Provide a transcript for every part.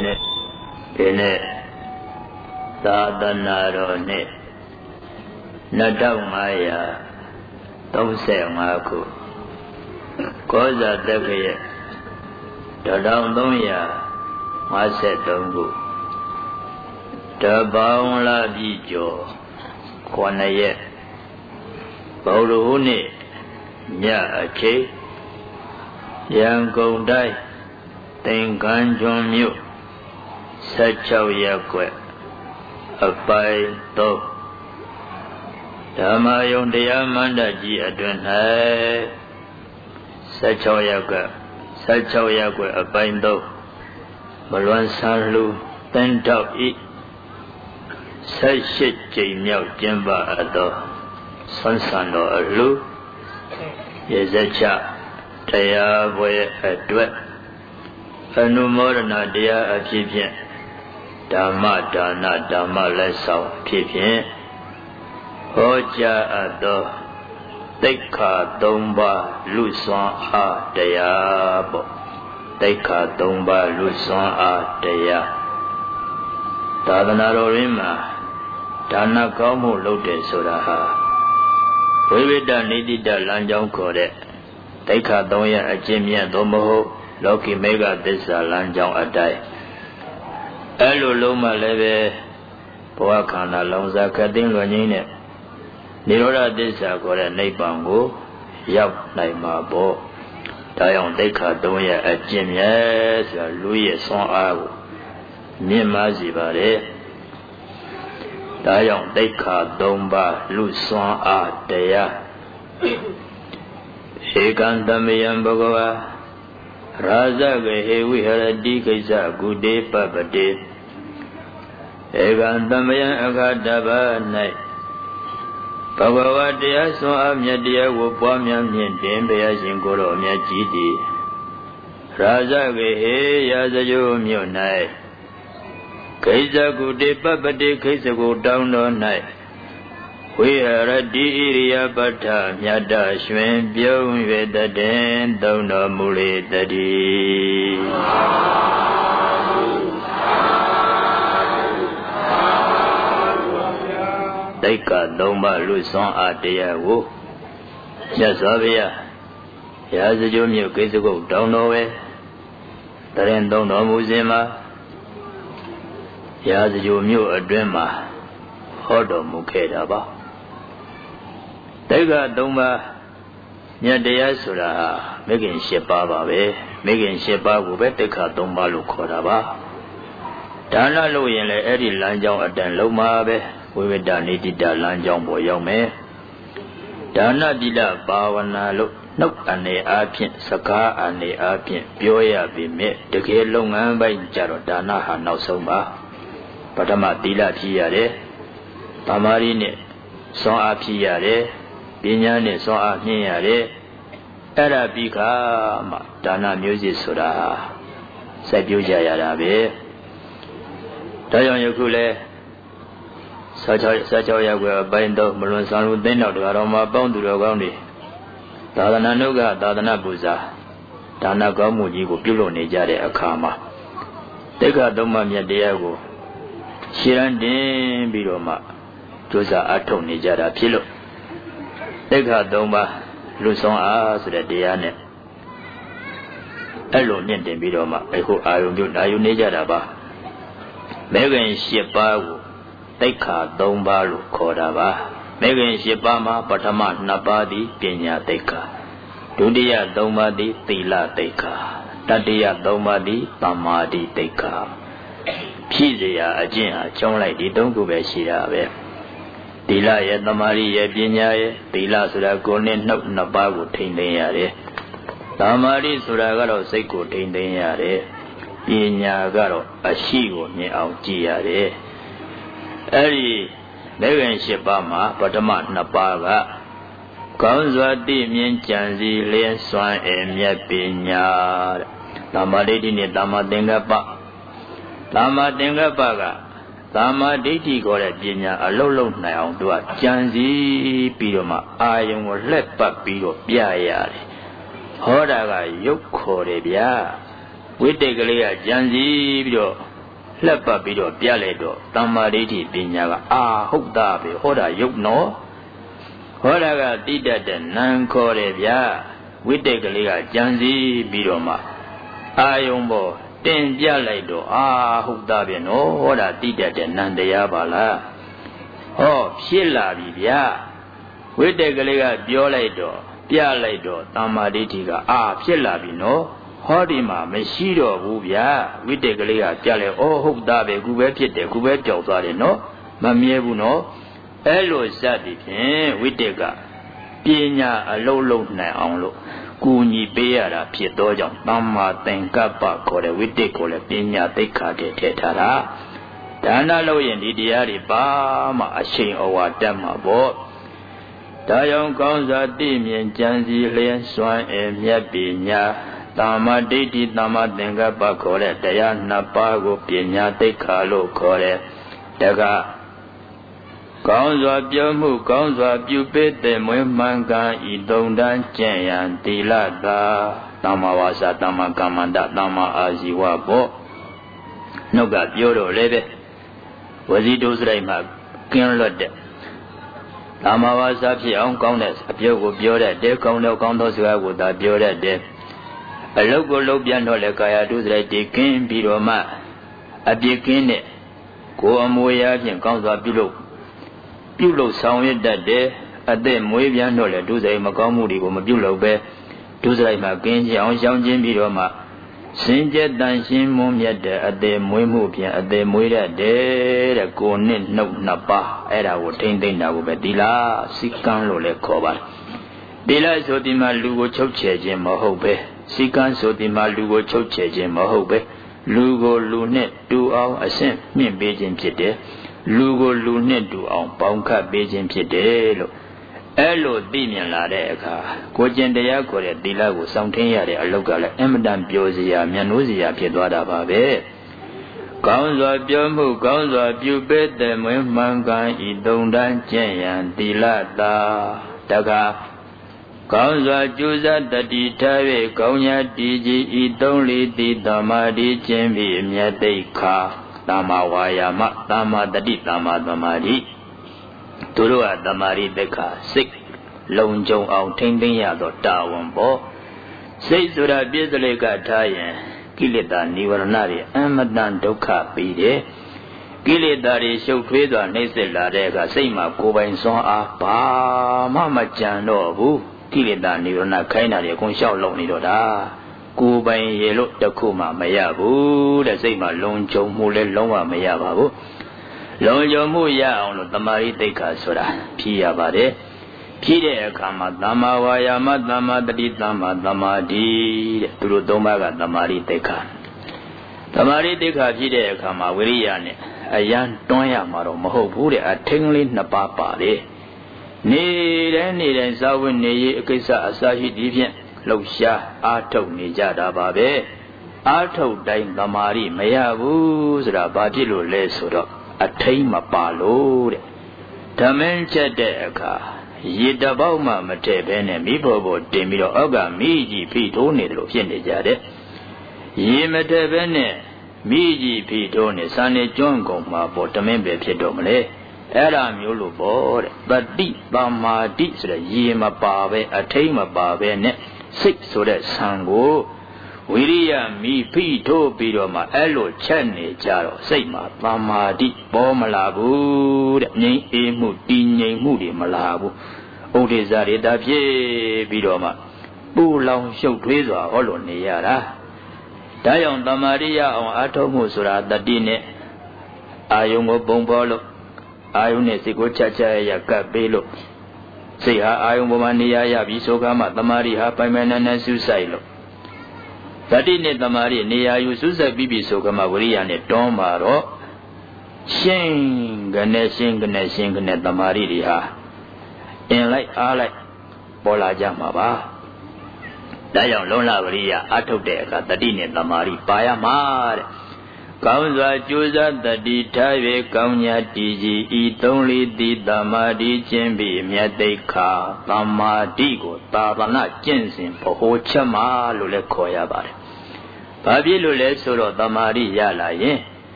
နဲ့ဒီနေ့သာသနာတော်နှစ်2535ခုကောဇာတက္ကရာ1353ခုတပေါင်းလာပြီကျော်9ရက်ဗုဒ္ဓဟူးနေ့ညအချိန်ရန်ကုန်တိုင်းသင်္ကန်းကျွန်းမြို့16ရပ်ကွက်အပိုင်း3ဓမ္မယုံတရားမန္တကြီးအတွင်၌16ရပ်ကွက်အပိုင်း3မလွန်ဆန်းလူတန်တောက်ဤ18ကြိမ်မြောက်ကျင်းပအပ်သောဆန်းဆန်တော်အလှရေစချတရားပွဲအတွက်အနုမောဒနာတရားအဖြစ်ဖြင့်ဓမ္မဒါနဓမ္မလက်ဆောင်အဖြစ်ဖြင့်ဟောကြားအပ်သောသိက္ခာ3ပါးလူစွမ်းအားတရားပေါ့သိက္ခာ3ပါးလူစွမ်းအားတရားသာသနာတော်ရင်းမှာဒါနကောင်းမှုလုပ်တယ်ဆိုတာဟာဝိဝိတ္တနိတိတလမ်းကြောင်းခေါ်တဲ့သိက္ခာ3ရပ်အကျင့်မြတ်သို့မဟုတ်လောကီမေဃသစ္စာလမ်းကြောင်းအတိုင်းအဲ့လိုလုံးမှလည်းပဲဘဝခန္ဓာလောင်စာခတ်သိမ်းလွန်ငင်းနဲ့နိရောဓသစ္စာခေါ်တဲ့နိဗ္ဗာန်ကိုရောက်နိုင်မှာပေါ့ဒါကြောင့်သိက္ခာ3ရပ်အကျင့်မြတ်ဆိုတာလူရဲ့ဆွမ်းအားကိုမြင့်မားစေပါတယ်ဒါကြောင့်သိက္ခာ3ပါးလူစွမ်းအားတရားဧကံတမယံဘဂဝါရာဇဂဟေဝိဟရတိကိစ္စကုတေပပတိဧကံတမယံအခါတပ၌ဘဂဝါတရားစွမ်းအားမြတ်တရားကိုပွားများမြင့်တင်ဘုရားရှင်ကိုယ်တော်မြတ်ကြီးသည်ရာဇဂဟေရာဇဂိုမြို့၌ခိစ္စကုတေပပတိခိစ္စကိုတောင်းတော်၌ဝိဟရတိဣရိယပဋ္ဌမြတ်တရွှင်ပြုံး၍တည်သုံးတော်မူလေတည်းသိက္ခာ3ပါးလူစွမ်းအားတရားကိုမြတ်စွာဘုရားရာဇဂိုမြို့ခိစ္စကိုတောင်းတော်ပဲတည်သုံးတော်မူစဉ်မှာရာဇဂိုမြို့အတွင်းမှာဟောတော်မူခဲ့တာပါသိက္ခာ3ပါးမြတ်တရားဆိုတာဟာမဂ္ဂင်7ပါးပါပဲမဂ္ဂင်7ပါးကိုပဲသိက္ခာ3ပါးလို့ခေါ်တာပါဒါနလို့ရင်လည်းအဲ့ဒီလမ်းကြောင်းအတန်လုံးမှာပဲဝိဝိတ္တနိတိတလမ်းကြောင်းပေါ်ရောက်မယ်ဒါနတိလဘာဝနာလို့နှုတ်အနေအားဖြင့်စကားအနေအားဖြင့်ပြောရပေမဲ့တကယ်လုပ်ငန်းပိုင်းကြတော့ဒါနဟာနောက်ဆုံးပါပထမသီလဖြည့်ရတယ်သမာဓိနဲ့စွမ်းအားဖြည့်ရတယ်ပညာနဲ့စွမ်းအားမြင့်ရတယ်အဲ့ဒါပြီးခါမှဒါနမျိုးစစ်ဆိုတာစိုက်ပျိုးကြရတာပဲဒါကြောင့်ယခုလဲ16ရပ်ကွယ်အပိုင်း3မလွန်ဆောင်လူသိန်းတော်တရားတော်မှာပေါင်းသူတော်ကောင်းတွေသာသနာ့နှုတ်ကသာသနာ့ပူဇာဒါနကောင်းမှုကြီးကိုပြုလုပ်နေကြတဲ့အခါမှာသိက္ခာ3ပါးမြတ်တရားကိုရှင်းရန်တင်ပြီးတော့မှကြိုးစားအထောက်နေကြတာဖြစ်လို့သိက္ခာ3ပါးလူဆောင်အားဆိုတဲ့တရားနဲ့အဲ့လိုမြင့်တင်ပြီးတော့မှအခုအာယုံပြုနာယူနေကြတာပါမေခင်7ပါးကိုသိက္ခာ3ပါးလို့ခေါ်တာပါမေခင်7ပါးမှာပထမ2ပါးသည်ပညာသိက္ခာဒုတိယ3ပါးသည်သီလသိက္ခာတတိယ3ပါးသည်သမာဓိသိက္ခာဖြည့်စရာအကျင့်ဟာကျောင်းလိုက်ဒီ3ခုပဲရှိတာပဲသီလရဲ့သမာဓိရဲ့ပညာရဲ့သီလဆိုတာကိုယ်နဲ့နှုတ်2ပါးကိုထိန်းသိမ်းရတယ်သမာဓိဆိုတာကတော့စိတ်ကိုထိန်းသိမ်းရတယ်ပညာကတော့အရှိကိုမြင်အောင်ကြည့်ရတယ်အဲ့ဒီမေခင်7ပါးမှာပထမ2ပါးကကောင်းစွာသိမြင်ကြံစည်လျက်စွမ်းအမြတ်ပညာတဲ့သမာဓိနဲ့သမာသင်္ကပ္ပသမာသင်္ကပ္ပကသမာဓိဋ္ဌိခေါ်တဲ့ပညာအလုံးလုံးနိုင်အောင်သူကကြံစည်ပြီးတော့မှအာယုံကိုလှက်ပတ်ပြီးတော့ပြရတယ်ဟောတာကရုပ်ခေါ်တယ်ဗျာဝိတ္တကလေးကကြံစည်ပြီးတော့လက်ပတ်ပြီးတော့ပြလိုက်တော့သမ္မာဒိဋ္ဌိပညာကဟုတ်တာပဲဟောတာယုတ်နော်ဟောတာကတိတတ်တဲ့နံခေါ်တယ်ဗျာဝိတ္တကလေးကကြံစည်ပြီးတော့မှအာယုံပေါ်တင်ပြလိုက်တော့ဟုတ်တာပဲနော်ဟောတာတိတတ်တဲ့နံတရားပါလားဟောဖြစ်လာပြီဗျာဝိတ္တကလေးကပြောလိုက်တော့ပြလိုက်တော့သမ္မာဒိဋ္ဌိကဖြစ်လာပြီနော်ဟောဒီမှာမရှိတော့ဘူးဗျာဝိတ္တကလေးကပြလဲဟုတ်တာပဲခုပဲဖြစ်တယ်ခုပဲကြောက်သွားတယ်နော်မမြဲဘူးနော်အဲ့လိုစသည်ဖြင့်ဝိတ္တကပညာအလုံးလုံးနိုင်အောင်လို့ကူညီပေးရတာဖြစ်သောကြောင့်သမ္မာသင်္ကပ္ပခေါ်တဲ့ဝိတ္တကိုလည်းပညာသိက္ခာတဲ့ထည့်ထားတာဒါနလို့ရင်ဒီတရားတွေပါမှအရှိန်အဝါတက်မှာပေါ့ဒါကြောင့်ကောင်းစွာသိမြင်ကြံစည်လျက်စွမ်းအင်မြတ်ပညာသမ္မာဒိဋ္ဌိသမ္မာသင်္ကပ္ပခေါ်တဲ့တရားနှစ်ပါးကိုပညာသိက္ခာလို့ခေါ်တယ်တကားကောင်းစွာပြောမှုကောင်းစွာပြုပေးတဲ့မွေးမှန်ကန်ဤသုံးတန်းကျင့်ရန်သီလသာသမ္မာဝါစာသမ္မာကမ္မန္တသမ္မာအာဇီဝပေါ့နှုတ်ကပြောတော့လေပဲဝစီတုစရိုက်မှာကင်းလွတ်တဲ့သမ္မာဝါစာဖြစ်အောင်ကောင်းတဲ့အပြောကိုပြောတတ်တယ်ကောင်းသောစကားကိုသာပြောတတ်တယ်အလုတ်ကိုလုတ်ပြန်တော့လေကာယတုစရိုက်တည်ကင်းပြီးတော့မှအပြစ်ကင်းတဲ့ကိုယ်အမွေအရာဖြင့်ကောင်းစွာပြုလုပ်ဆောင်ရတတ်တယ်အသက်မွေးပြန်တော့လေဒုစရိုက်မကောင်းမှုတွေကိုမပြုလုပ်ပဲဒုစရိုက်မှာကင်းကြအောင်ရှောင်ကျဉ်ပြီးတော့မှစင်ကြယ်တန်ရှင်းမွန်မြတ်တဲ့အသက်မွေးမှုဖြင့်အသက်မွေးတတ်တယ်တဲ့ကိုယ်နဲ့နှုတ်နှစ်ပါးအဲ့ဒါကိုထိမ့်သိမ့်တာကိုပဲသီလစိကံလို့လည်းခေါ်ပါတယ်သီလဆိုဒီမှာလူကိုချုပ်ချယ်ခြင်းမဟုတ်ပဲစိကံဆိုဒီမှာလူကိုချုပ်ချယ်ခြင်းမဟုတ်ပဲလူကိုလူနဲ့တူအောင်အဆင့်မြင့်ပေးခြင်းဖြစ်တယ်လူကိုလူနဲ့တူအောင်ပေါင်းခတ်ပေးခြင်းဖြစ်တယ်လို့အဲ့လိုသိမြင်လာတဲ့အခါကိုကျင့်တရားခေါ်တဲ့သီလကိုစောင့်ထင်းရတဲ့အလုပ်ကလည်းအင်မတန်ပျော်စရာမျက်နှိုးစရာဖြစ်သွားတာပါပဲကောင်းစွာပြောမှုကောင်းစွာပြုပေးတဲ့မွေးမှန်ကန်ဤသုံးတန်းကျင့်ရန်သီလသာတကားကောင်းစွာကြိုးစားတတိထား၍ကောင်းရာတည်ကြည်ဤသုံးလေးသည်သမာဓိကျင့်ပြီးမြတ်သိက္ခာသမ္မာဝါယာမသမ္မာတတိသမ္မာသမာဓိသူတို့ဟာသမာဓိသိက္ခာစိတ်လုံခြုံအောင်ထိမ့်သိမ်းရသောတာဝန်ပေါ့စိတ်ဆိုတာပြည့်စလိကထားရင်ကိလေသာនិဝရဏတွေအမတန်ဒုက္ခပြီးတယ်ကိလေသာတွေရှုပ်ထွေးစွာနှိမ့်ဆက်လာတဲ့အခါစိတ်မှာကိုယ်ပိုင်စွမ်းအားဘာမှမကြံတော့ဘူးကိလေသာនិဝရဏခိုင်းတာတွေအကုန်လျှောက်လုံနေတော့တာကိုယ်ပိုင်ရေလို့တခုမှမရဘူးတဲ့စိတ်မှာလုံခြုံမှုလည်းလုံးဝမရပါဘူးလုံခြုံမှုရအောင်လို့သမာဓိသိက္ခာဆိုတာဖြည့်ရပါတယ်ဖြည့်တဲ့အခါမှာသမ္မာဝါယာမသမ္မာတတိသမ္မာသမာဓိတဲ့သူတို့သုံးပါးကသမာဓိသိက္ခာသမာဓိသိက္ခာဖြည့်တဲ့အခါမှာဝိရိယနဲ့အယံတွန်းရမှာတော့မဟုတ်ဘူးတဲ့အထင်းလေးနှစ်ပါးပါလေနေတိုင်းဇာဝိနေရေးအကိစ္စအစာရှိဒီဖြင့်လှုပ်ရှားအားထုတ်နေကြတာပါပဲအားထုတ်တိုင်းသမာဓိမရဘူးဆိုတာဘာဖြစ်လို့လဲဆိုတော့အထိမ့်မပါလို့တဲ့ဓမင်းချက်တဲ့အခါရေတပေါက်မှမထည့်ဘဲနဲ့မိဖို့ဖို့တင်ပြီးတော့အောက်ကမိကြီးဖိထိုးနေတယ်လို့ဖြစ်နေကြတဲ့ရေမထည့်ဘဲနဲ့မိကြီးဖိထိုးနေစံနေကျွန်းကုန်မှာပေါ့ဓမင်းပဲဖြစ်တော့မလဲအဲ့ဒါမျိုးလို့ပေါ့တဲ့တတိသမ္မာတိဆိုတဲ့ရေမပါပဲအထိမ့်မပါပဲနဲ့စိတ်ဆိုတဲ့ဆံကိုဝိရိယမိဖိထိုးပြီးတော့မှအဲ့လိုချက်နေကြတော့စိတ်မှာသမာဓိပေါ်မလာဘူးတဲ့ငြိမ်အေးမှုတည်ငြိမ်မှုတွေမလာဘူးဥဒိစ္စတွေတာဖြစ်ပြီးတော့မှပူလောင်ရှုပ်ထွေးစွာဟောလို့နေရတာဒါကြောင့်သမာဓိရအောင်အားထုတ်မှုဆိုတာတတိနဲ့အာယုံကိုပုံပေါ်လို့အာယုံနဲ့စိတ်ကိုချရကပ်ပေးလို့စိတ်ဟာအာယုံပေါ်မှာနေရပြီးဆိုကမှသမာဓိဟာပိုင်ပိုင်နဲ့စူးစိုက်လို့တတိနဲ့သမာဓိနေရာယူစူးစိုက်ပြီးဆိုကမှဝိရိယနဲ့တွန်းပါတော့ရှင်းကနေသမာဓိတွေဟာအင်လိုက်အားလိုက်ပေါ်လာကြမှာပါဒါကြောင့်လုံးလဝိရိယအထုတ်တဲ့အခါတတိနဲ့သမာဓိပါရမှာတဲ့ကောင်းစွာကြိုးစားတတိထား၍ကောင်းညာတည်ကြည်ဤသုံးလေးသည်သမာဓိကျင့်ပြီးမြတ်သိက္ခာသမာဓိကိုသာသနာကျင့်စဉ်ဘဟုချက်မှာလို့လည်းခေါ်ရပါတယ်။ဘာဖြစ်လို့လဲဆိုတော့သမာဓိရလာရင်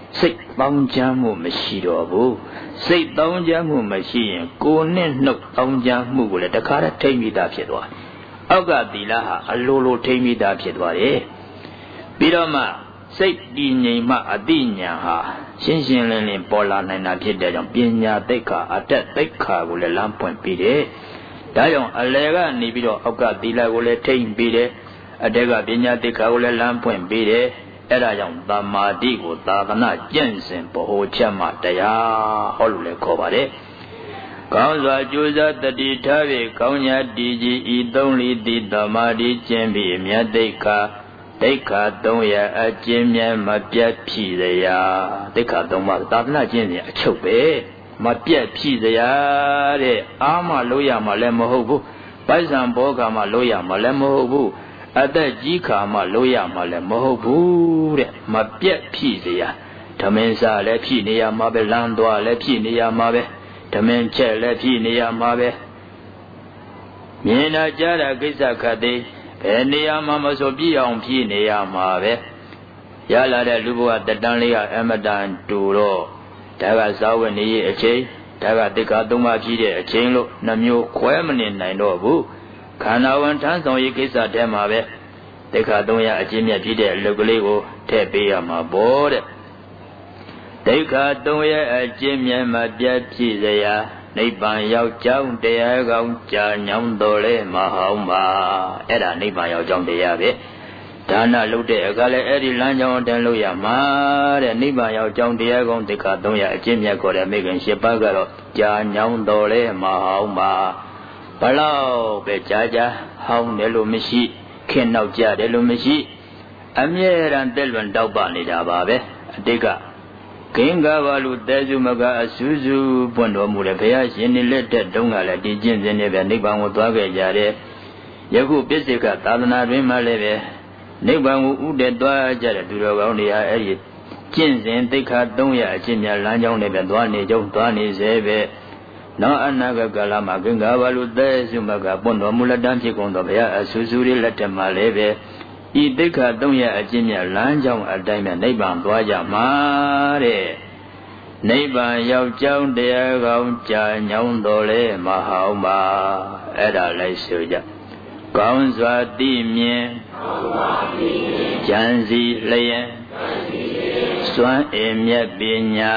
စိတ်ပေါင်းချမ်းမှုမရှိတော့ဘူးစိတ်ပေါင်းချမ်းမှုမရှိရင်ကိုယ်နဲ့နှုတ်ပေါင်းချမ်းမှုကိုလည်းတခါတည်းထိမ့်မိတာဖြစ်သွားအောက်ကသီလဟာအလိုလိုထိမ့်မိတာဖြစ်သွားတယ်ပြီးတော့မှစိတ်တည်ငြိမ်မှအတိညာဟာရှင်းရှင်းလင်းလင်းပေါ်လာနိုင်တာဖြစ်တဲ့ကြောင့်ပညာသိက္ခာအတ္တသိက္ခာကိုလည်းလမ်းပွင့်ပြီးတယ်ဒါကြောင့်အလယ်ကနေပြီးတော့အောက်ကသီလကိုလည်းထိမ့်ပြီးတယ်အတက်ကပညာသိက္ခာကိုလည်းလမ်းပွင့်ပြီးတယ်အဲ့ဒါကြောင့်သမာဓိကိုသာသနာကျင့်စဉ်ဗဟိုချက်မှတရားဟောလို့လည်းခေါ်ပါတယ်ကောင်းစွာကြိုးစားတတိထား၍ကောင်းညာတည်ကြည်ဤသုံးလီတိသမာဓိကျင့်ပြီးမြတ်သိက္ခာသိက္ခာ300အကျဉ်းမြတ်မပြတ်ဖြစ်စရာသိက္ခာ3ပါးသာသနာကျင့်စဉ်အချုပ်ပဲမပြတ်ဖြစ်စရာတဲ့အာမလို့ရမှာလည်းမဟုတ်ဘူးပိုက်ဆံဘောကမှလို့ရမှာလည်းမဟုတ်ဘူးအသက်ကြီးခါမှလို့ရမှာလည်းမဟုတ်ဘူးတဲ့မပြတ်ဖြစ်စရာဓမင်းစားလည်းဖြစ်နေရမှာပဲလမ်းသွားလည်းဖြစ်နေရမှာပဲဓမင်းချက်လည်းဖြစ်နေရမှာပဲမြင်တာကြားတာကိစ္စခတ်သေးဘယ်နေရာမှာမဆိုပြည့်အောင်ဖြစ်နေရမှာပဲရလာတဲ့လူဘဝတတန်းလေးကအမတန်တူတော့ဒါကဇာဝနေရဲ့အချိန်ဒါကတိက္ခာ3ပါးဖြစ်တဲ့အချိန်လို့နှမျိုးခွဲမနေနိုင်တော့ဘူးခန္ဓာဝန်ထမ်းဆောင်ရေးကိစ္စတဲမှာပဲတိက္ခာ300အကျဉ်းမြတ်ဖြစ်တဲ့အလုပ်ကလေးကိုထည့်ပေးရမှာပေါ့တဲ့တိက္ခာ300အကျဉ်းမြတ်မှာပြတ်ဖြစ်စရာနိဗ္ဗာန်ရောက်ကြောင်းတရားကောင်းကြာညောင်းတော်လဲမဟောင်းပါအဲ့ဒါနိဗ္ဗာန်ရောက်ကြောင်းတရားပဲဒါနလုပ်တဲ့အခါလဲအဲ့ဒီလမ်းကြောင်းအတိုင်းလုပ်ရမှာတဲ့နိဗ္ဗာန်ရောက်ကြောင်းတရားကောင်းတိက္ခာ300အကျဉ်းမြတ်ခေါ်တဲ့မိခင်7ပါးကတော့ကြာညောင်းတော်လဲမဟောင်းပါဘလောက်ပဲကြာကြာဟောင်းတယ်လို့မရှိခင်နောက်ကြတယ်လို့မရှိအမြဲတမ်းတက်လွန်တောက်ပနေတာပါပဲအတိတ်ကဂင်္ဂဘာလူတဲစုမကအဆူဆူပွင့်တော်မူတဲ့ဘုရားရှင်နေလက်တဲ့တုန်းကလည်းဒီကျင့်စဉ်နဲ့ပဲနိဗ္ဗာန်ကိုသွားခဲ့ကြတယ်ယခုပစ္စေကသာသနာတွင်မှလည်းပဲနိဗ္ဗာန်ကိုဥတည်သွားကြတဲ့သူတော်ကောင်းတွေဟာအဲ့ဒီကျင့်စဉ်သိက္ခာ300အကျင့်များလမ်းကြောင်းနဲ့ပဲသွားနေကြုံသွားနေစေပဲနောက်အနာဂတ်ကာလမှာဂင်္ဂဘာလူတဲစုမကပွင့်တော်မူလက်တန်းဖြစ်ကုန်သောဘုရားအဆူဆူလေးလက်ထက်မှာလည်းပဲဤသိက္ခာ300အကျင့်မြတ်လမ်းကြောင်းအတိုင်းပဲနိဗ္ဗာန်သွားကြမှာတဲ့နိဗ္ဗာန်ရောက်ကြောင်းတရားကောင်းကြာညောင်းတော်လဲမဟောင်းပါအဲ့ဒါလိုက်ဆိုကြကောင်းစွာသိမြင်ဉာဏ်စီလျက်စွမ်းအင်မြတ်ပညာ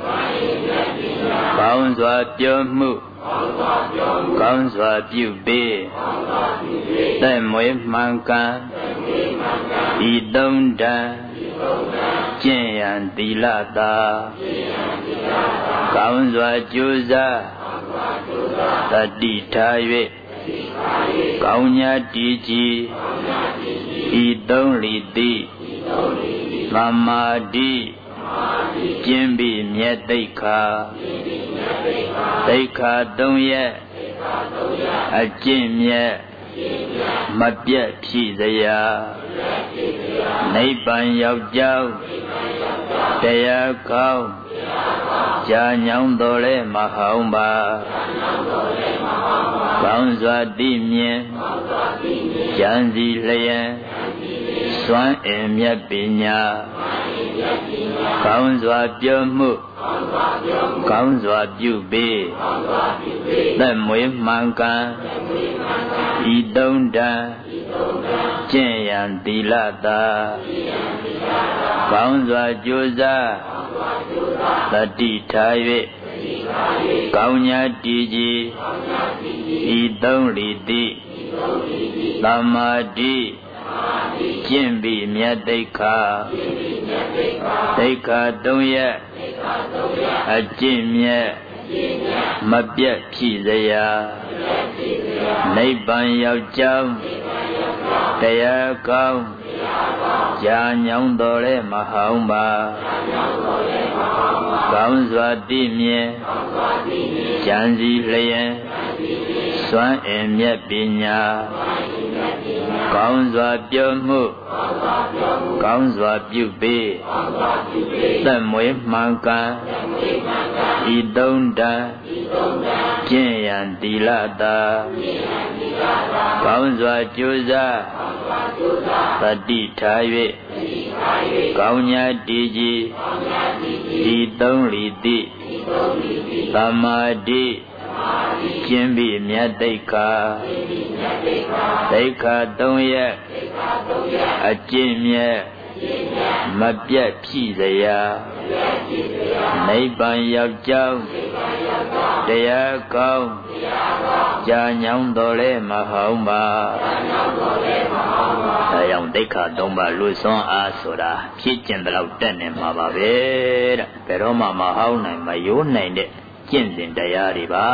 ကောင်းစွာပြောမှုကောင်းစွာပြုပေးသက်မွေးမှန်ကန်ဤသုံးတန်ကျင့်ရန်သီလသာကောင်းစွာကြိုးစားတတိထား၍ကောင်းညာတည်ကြည်ဤသုံးလီတိသမာဓိကျင့်ပြီးမြတ်သိက္ခာသိက္ခာ300အကျင့်မြတ်မပြတ်ဖြစ်စရာနိဗ္ဗာန်ရောက်ကြောင်းတရားကောင်းကြာညောင်းတော်လဲမဟောင်းပါကောင်းစွာသိမြင်ဉာဏ်စီလျက်စွမ်းအင်မြတ်ပညာကောင်းစွာပြောမှုကောင်းစွာပြုပေးသက်မွေးမှန်ကန်ဤသုံးတန်ကျင့်ရန်သီလသာကောင်းစွာကြိုးစားတတိထား၍ကောင်းညာတည်ကြည်ဤသုံးလီတိသမာဓိကျင့်ပြီးမြတ်သိက္ခာသိက္ခာ300အကျင့်မြတ်မပြတ်ဖြစ်စရာနိဗ္ဗာန်ရောက်ကြောင်းတရားကောင်းကြာညောင်းတော်လဲမဟောင်းပါကောင်းစွာသိမြင်ဉာဏ်စီလျက်စွမ်းအင်မြတ်ပညာကောင်းစွာပြုမှုကောင်းစွာပြုပေးသက်မွေးမှန်ကန်ဤသုံးတန်ကျင့်ရန်သီလသာကောင်းစွာကြိုးစားသတိထား၍ကောင်းညာတည်ကြည်ဤသုံးလီတိသမာဓိကျင့်ပြီးမြတ်တိတ်ခါတိတ်ခါ3ရက်အကျင့်မြတ်မပြတ်ဖြစ်စရာနိဗ္ဗာန်ရောက်ကြောင်းတရားကောင်းကြာညောင်းတော်လဲမဟောင်းပါဒါကြောင့်တိတ်ခါ3ပါးလူစွမ်းအားဆိုတာဖြစ်ကျင်တဲ့လောက်တက်နေမှာပါပဲတဲ့ဘယ်တော့မှမဟောင်းနိုင်မယိုးနိုင်တဲ့ကျင့်စဉ်တရားတွေပါ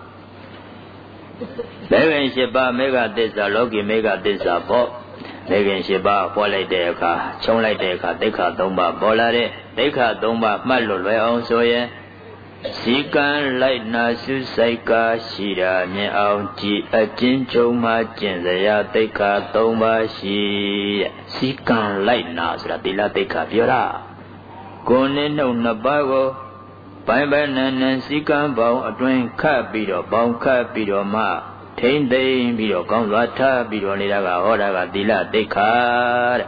မေခင်7ပါးမေဃသစ္စာလောကီမေဃသစ္စာပေါ့မေခင်7ပါးပေါ်လိုက်တဲ့အခါခြုံလိုက်တဲ့အခါတိခါ3ပါးပေါ်လာတဲ့တိခါ3ပါးမှတ်လို့လွယ်အောင်ဆိုရင်စီကံလိုက်နာစုဆိုင်ကားရှိတာမြင်အောင်ကြည်အကျဉ်းချုပ်မှကျင့်စရာတိခါ3ပါးရှိတဲ့စီကံလိုက်နာဆိုတာသီလတိခါပြောတာကိုယ်နဲ့နှုတ်2ပါးကိုပိုင်းပိုင်းနန်းနန်းစီကံပေါင်းအတွင်းခတ်ပြီးတော့ပေါင်းခတ်ပြီးတော့မှထိမ့်သိမ့်ပြီးတော့ကောင်းစွာထားပြီးတော့နေတာကဟောတာကသီလတိခါတဲ့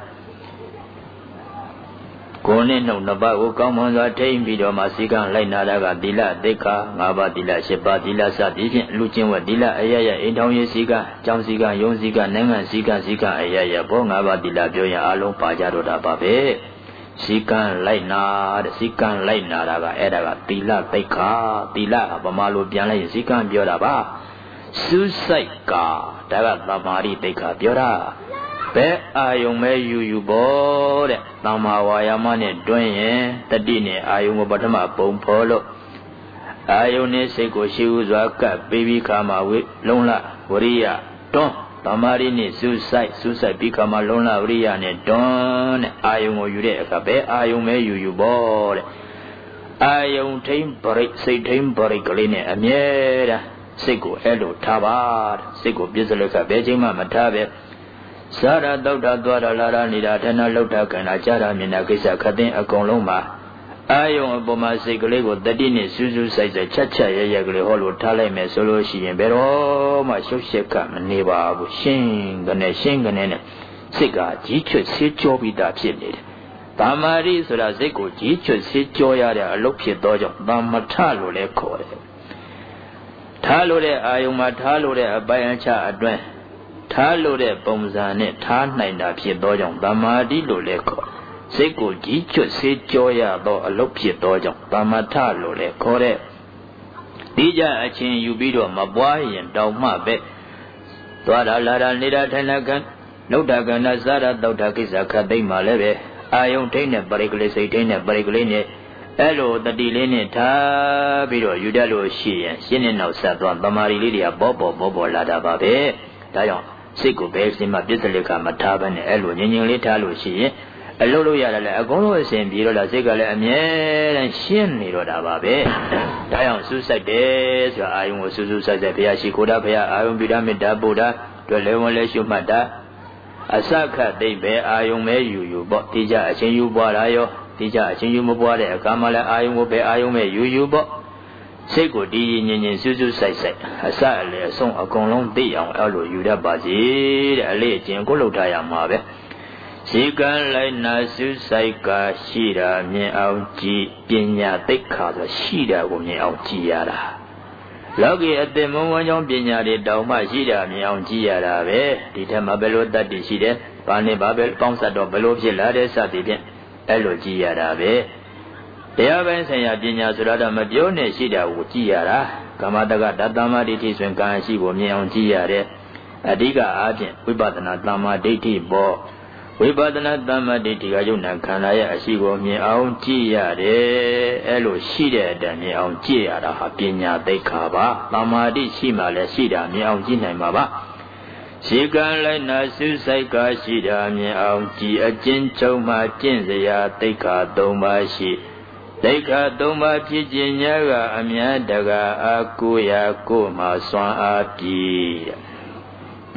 ကိုယ်နဲ့နှုတ်2ပါးကိုကောင်းမွန်စွာထိမ့်ပြီးတော့မှစီကံလိုက်နာတာကသီလတိခါ5ပါးသီလ7ပါးသီလစသည်ဖြင့်လူချင်းဝတ်သီလအရရအိမ်ထောင်ရေးစီကံကျောင်းစီကံယုံစီကံနိုင်ငံစီကံအရရဘော5ပါးသီလပြောရင်အလုံးပါကြတော့တာပါပဲစီကံလိုက်နာတဲ့စီကံလိုက်နာတာကအဲ့ဒါကသီလတိခါသီလဗမာလိုပြန်လိုက်ရင်စီကံပြောတာပါစုစိုက်ကာဒါကသမာဓိတိခါပြောတာဘယ်အာယုံမဲယူဘောတဲ့သမာဝါယာမနဲ့တွင်းရင်တတိနဲ့အာယုံကိုပထမပုံဖော်လို့အာယုန်နဲ့စိတ်ကိုရှိဥစွာကပ်ပြီးခါမှာလုံလဝရိယတွန်းသမာဓိနဲ့စူးစိုက်ပြီးခါမှာလုံလဝရိယနဲ့တွန်းတဲ့အာယုန်ကိုယူတဲ့အခါပဲအာယုန်ပဲယူပေါ့တဲ့အာယုန်ထိန်ပရိစိတ်ထိန်ပရိကလေးနဲ့အမြဲတမ်းစိတ်ကိုအဲ့လိုထားပါတဲ့စိတ်ကိုပြည့်စလက်ကဘယ်ချိန်မှမထားပဲစားရတောက်တာသွားတာလာတာနေတာဌာနလောက်တာကံတာကြားတာမြင်တာကိစ္စခတ်သိမ်းအကုန်လုံးမှာအာယုံအပေါ်မှာစိတ်ကလေးကိုတတိနဲ့စူးစူးဆိုင်ဆိုင်ချက်ရကလေးဟောလို့ထားလိုက်မယ်ဆိုလို့ရှိရင်ဘယ်တော့မှရှုပ်ရှက်ကမနေပါဘူးရှင်းကနေနဲ့စိတ်ကကြီးချွတ်ဆေးကြောပြီးသားဖြစ်နေတယ်။သမာဓိဆိုတာစိတ်ကိုကြီးချွတ်ဆေးကြောရတဲ့အလုပ်ဖြစ်သောကြောင့်သမထလို့လည်းခေါ်တယ်။ထားလို့တဲ့အာယုံမှာထားလို့တဲ့အပိုင်းအခြားအတွင်းထားလို့တဲ့ပုံစံနဲ့ထားနိုင်တာဖြစ်သောကြောင့်သမာဓိလို့လည်းခေါ်စိတ်ကိုကြီးချွတ်ဆေးကြောရသောအလုပ်ဖြစ်သောကြောင့်သမထလို့လည်းခေါ်တဲ့ဒီကြအချင်းယူပြီးတော့မပွားရင်တောင်မှပဲသွားတာလာတာနေတာထိုင်တာကနှုတ်တာကဏ္ဍစားတာတောက်တာကိစ္စခတ်သိမ့်မှလည်းပဲအာယုန်ထိတ်နဲ့ပရိကလေးစိတ်ထိတ်နဲ့ပရိကလေးနဲ့အဲ့လိုတတိလေးနဲ့ထားပြီးတော့ယူတတ်လို့ရှိရင်ရှင်းနေနောက်ဆက်သွားတမာရီလေးတွေကပေါ်လာတာပါပဲဒါကြောင့်စိတ်ကိုဘယ်စင်မှပြစ်စလက်ကမထားဘဲနဲ့အဲ့လိုငြိမ်လေးထားလို့ရှိရင်အလုပ်လို့ရတယ်လေအကုန်လုံးအစဉ်ပြေတော့လားစိတ်ကလည်းအမြဲတမ်းရှင်းနေတော့တာပါပဲဒါကြောင့်စူးစိုက်တယ်ဆိုတာအာယုံကိုစူးစိုက်ဘုရားရှိခိုးတာဘုရားအာယုံပြုတာမေတ္တာပို့တာတွေ့လဲဝင်လဲရှုမှတ်တာအစခတ်သိပဲအာယုံမဲယူပေါ့တိကျအချင်းယူပွားတာရောတိကျအချင်းယူမပွားတဲ့အခါမှလည်းအာယုံကိုပဲအာယုံမဲယူပေါ့စိတ်ကိုတည်ငြိမ်စူးစိုက်အစအလေအဆုံးအကုန်လုံးသိအောင်အဲ့လိုယူတတ်ပါစေတဲ့အလေးအကျင့်ကိုလုပ်ထားရမှာပဲစီကံလိုက်နာစုဆိုင်ကာရှိတာမြင်အောင်ကြည်ပညာသိက္ခာဆိုရှိတာကိုမြင်အောင်ကြည်ရတာလောကီအသင်မုံဝန်းကြောင့်ပညာတွေတောင်မှရှိတာမြင်အောင်ကြည်ရတာပဲဒီထက်မှဘယ်လိုတတ်တည်ရှိတယ်ဘာနဲ့ဘာပဲပေါင်းစပ်တော့ဘယ်လိုဖြစ်လာတဲ့စသည်ဖြင့်အဲ့လိုကြည်ရတာပဲတရားပိုင်းဆိုင်ရာပညာဆိုတာတော့မပြောနဲ့ရှိတာကိုကြည်ရတာကမ္မတက္ကတတ္တမဒိဋ္ဌိဆိုရင်ကံရှိကိုမြင်အောင်ကြည်ရတယ်အဓိကအားဖြင့်ဝိပဿနာတမ္မာဒိဋ္ဌိပေါ့ဝိပဿနာတမ္မာဒိဋ္ဌိကယုံနာခန္ဓာရဲ့အရှိကိုမြင်အောင်ကြည့်ရတယ်အဲ့လိုရှိတဲ့အတိုင်းမြင်အောင်ကြည့်ရတာဟာပညာသိက္ခာပါတမ္မာဒိရှိမှလည်းရှိတာမြင်အောင်ကြည့်နိုင်မှာပါရှိကံလိုက်နာစုဆိုင်ကားရှိတာမြင်အောင်ကြည်အကျဉ်းချုပ်မှကျင့်စရာသိက္ခာ၃ပါးရှိသိက္ခာ၃ပါးဖြစ်ခြင်းညာကအမြတ်တကာအာကိုရာကိုမှစွမ်းအားပြီ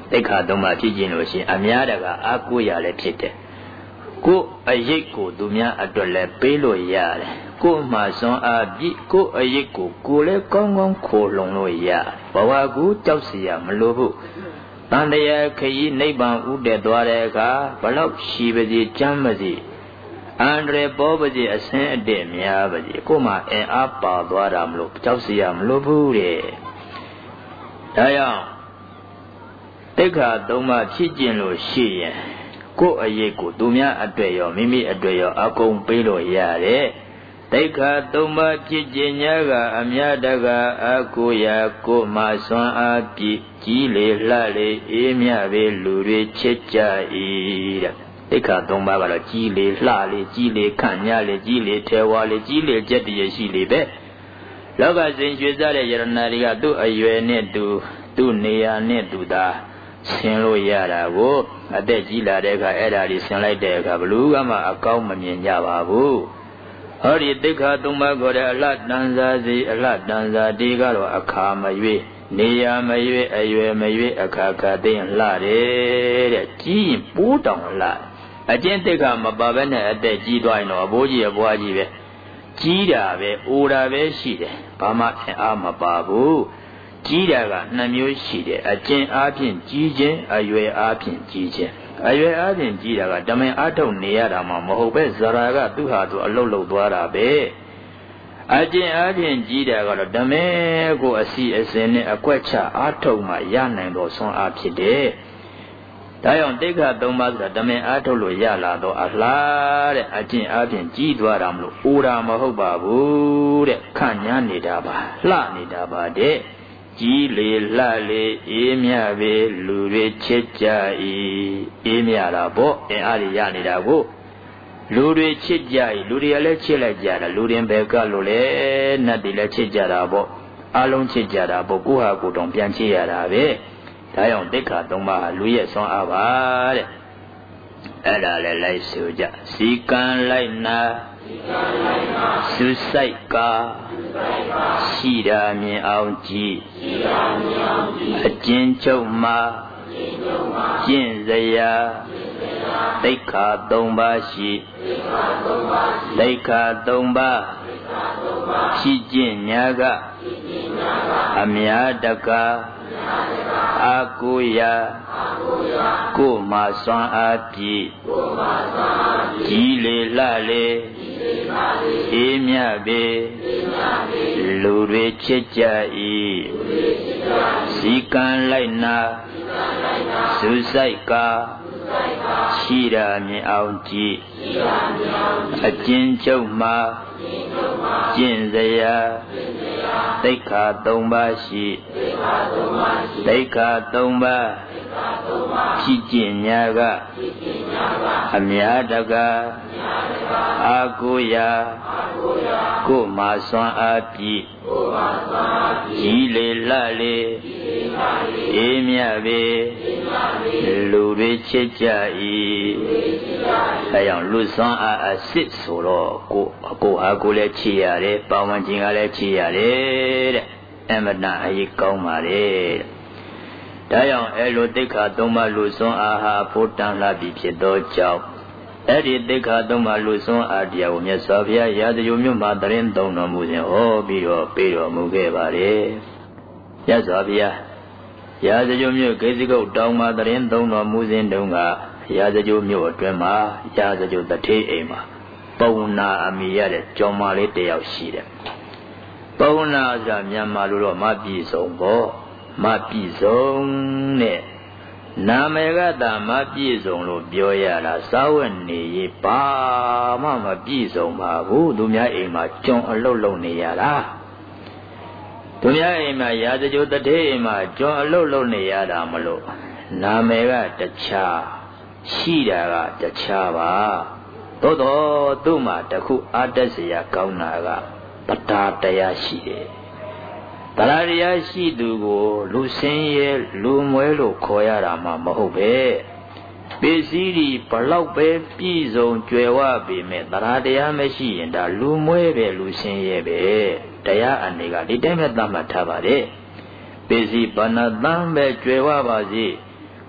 တိခါသုံးပါဖြစ်ခြင်းလို့ရှိရင်အများတကအကူရလည်းဖြစ်တယ်ကိုအရေးကိုသူများအတွက်လည်းပေးလို့ရတယ်ကိုမှစွန်အားပြီးကိုအရေးကိုလည်းကောင်းကောင်းခိုလုံလို့ရဘဝကူကြောက်เสียမလိုဘူးတန်တရားခရီးနိဗ္ဗာန်ဥတည်သွားတဲ့အခါဘလောက်ရှိပါစေကြမ်းပါစေအန္တရာယ်ပေါ်ပါစေအဆင်းအတည့်များပါစေကိုမှအင်အားပါသွားတာမလို့ကြောက်เสียမလိုဘူးတဲ့ဒါကြောင့်တိခါသုံးပါဖြစ်ခြင်းလို့ရှိရင်ကိုအရေးကိုသူများအတွက်ရောမိမိအတွက်ရောအကုန်ပေးလို့ရတယ်တိခါသုံးပါဖြစ်ခြင်းညာကအမြတ်တကအကူရာကိုမှစွမ်းအားပြည့်ကြီးလေလှလေအေးမြပဲလူတွေချစ်ကြ၏တဲ့တိခါသုံးပါကတော့ကြီးလေလှလေကြီးလေခန့်ညာလေကြီးလေထဲဝါလေကြီးလေကြက်တည်းရှိလေပဲလောကစဉ်ရွှေစားတဲ့ယရဏတွေကသူ့အရွယ်နဲ့သူ့နေရာနဲ့သူသာဆင်းလို့ရတာကိုအသက်ကြီးလာတဲ့အခါအဲ့ဒါတွေဆင်းလိုက်တဲ့အခါဘလူးကမှအကောင်းမမြင်ကြပါဘူးဟောဒီတိခါသုံးပါးကိုတဲ့အလှတန်စာစီအလှတန်စာဒီကတော့အခါမရွေးနေရာမရွေးအရွယ်မရွေးအခါခါသိရင်လှတယ်တဲ့ကြီးရင်ပိုးတောင်လှအကျင့်တိခါမပါဘဲနဲ့အသက်ကြီးသွားရင်တော့အဘိုးကြီးအဘွားကြီးပဲကြီးတာပဲအိုတာပဲရှိတယ်ဘာမှအားမပါဘူးကြီးတာကနှစ်မျိုးရှိတယ်အကျင့်အားဖြင့်ကြီးခြင်းအရွယ်အားဖြင့်ကြီးခြင်းအရွယ်အားဖြင့်ကြီးတာကတမင်အားထုတ်နေရတာမှမဟုတ်ပဲဇရာကသူ့ဟာသူအလုတ်လုတ်သွားတာပဲအကျင့်အားဖြင့်ကြီးတာကတော့တမင်ကိုအစီအစဉ်နဲ့အကွက်ချအားထုတ်မှရနိုင်တော့ဆွမ်းအားဖြစ်တယ်ဒါကြောင့်တိခါသုံးပါးဆိုတာတမင်အားထုတ်လို့ရလာတော့အလားတဲ့အကျင့်အားဖြင့်ကြီးသွားတာမလို့အိုတာမဟုတ်ပါဘူးတဲ့ခန့်ညားနေတာပါလှနေတာပါတဲ့ကြီးလေလှလေအေးမြပဲလူတွေချစ်ကြ၏အေးမြတာပေါ့အင်အားရနေတာကိုလူတွေချစ်ကြ၏လူတွေကလည်းချစ်လိုက်ကြတာလူတွေဘယ်ကလို့လဲနတ်တွေလည်းချစ်ကြတာပေါ့အလုံးချစ်ကြတာပေါ့ကိုဟာကိုယ်တော်ပြန်ချစ်ရတာပဲဒါကြောင့်တိခါသုံးပါးလူရဲ့ဆွမ်းအားပါတဲ့အဲ့ဒါလည်းလိုက်ဆိုကြစီကံလိုက်နာစုဆိုင်ကာရှိတာမြင်အောင်ကြည့်အကျဉ်းချုပ်မှာကျင့်စရာတိခါသုံးပါးရှိတိခါသုံးပါးဖြစ်ကျင့်ညာကအများတကာအာကိုရာကိုမှစွမ်းအားပြည့်ကြီးလေလှလေအေးမြပဲလူတွေချစ်ကြ၏စီကံလိုက်နာစုဆိုင်ကာရှိတာမြင်အောင်ကြည့်အကျဉ်းချုပ်မှာကျင့်စရာတိခါသုံးပါးရှိတိခါသုံးပါးဖြစ်ကျင့်ညာကအများတကာအာကိုရာကိုမှစွမ်းအားပြည့်ကြီးလေလှလေအေးမြပဲလူတွေချစ်ကြ၏အဲကြောင့်လူစွမ်းအားအစစ်ဆိုတော့ကိုအားကိုလည်းချစ်ရတယ်ပါဝင်ခြင်းကလည်းချစ်ရတယ်တဲ့အမတန်အရေးကောင်းပါလေဒါကြောင့်အဲလိုတိခါသုံးပါးလူစွမ်းအားဟာဖို့တန်လှပြီဖြစ်သောကြောင့်အဲ့ဒီတိခါသုံးပါးလူစွမ်းအားတရားကိုမြတ်စွာဘုရားရာဇဂိုမြို့မှာတရင်သုံးတော်မူစဉ်ဟောပြီးတော့ပေးတော်မူခဲ့ပါတယ်မြတ်စွာဘုရားရာဇဂိုမြို့ဂေဇိကုတ်တောင်မှာတရင်သုံးတော်မူစဉ်တုန်းကရာဇဂိုမြို့အတွင်းမှာရာဇဂိုတထေးအိမ်မှာပုံနာအမိရတဲ့ကျော်မလေးတယောက်ရှိတယ်ပုံနာဆိုတာမြန်မာလိုတော့မပြည့်စုံပေါ့မပြည့်စုံနဲ့နာမည်ကသာမပြည့်စုံလို့ပြောရတာစာဝတ်နေရေးဘာမှမပြည့်စုံပါဘူးသူများအိမ်မှာကျွန်းအလုတ်လုပ်နေရတာသူများအိမ်မှာရာဇဂိုတထေးအိမ်မှာကျွန်းအလုတ်လုပ်နေရတာမလို့နာမည်ကတခြားရှိတာကတခြားပါသို့တော့သူ့မှာတခုအားတက်စရာကောင်းတာကတရားတရားရှိတယ်တရားတရားရှိသူကိုလူစင်းရဲလူမွဲလို့ခေါ်ရတာမှမဟုတ်ပဲပစ္စည်းဒီဘလောက်ပဲပြည့်စုံကြွယ်ဝပေမဲ့တရားတရားမရှိရင်ဒါလူမွဲပဲလူစင်းရဲပဲတရားအနေကဒီတိုင်းပဲသတ်မှတ်ထားပါတယ်ပစ္စည်းဘာနာတမ်းပဲကြွယ်ဝပါစေ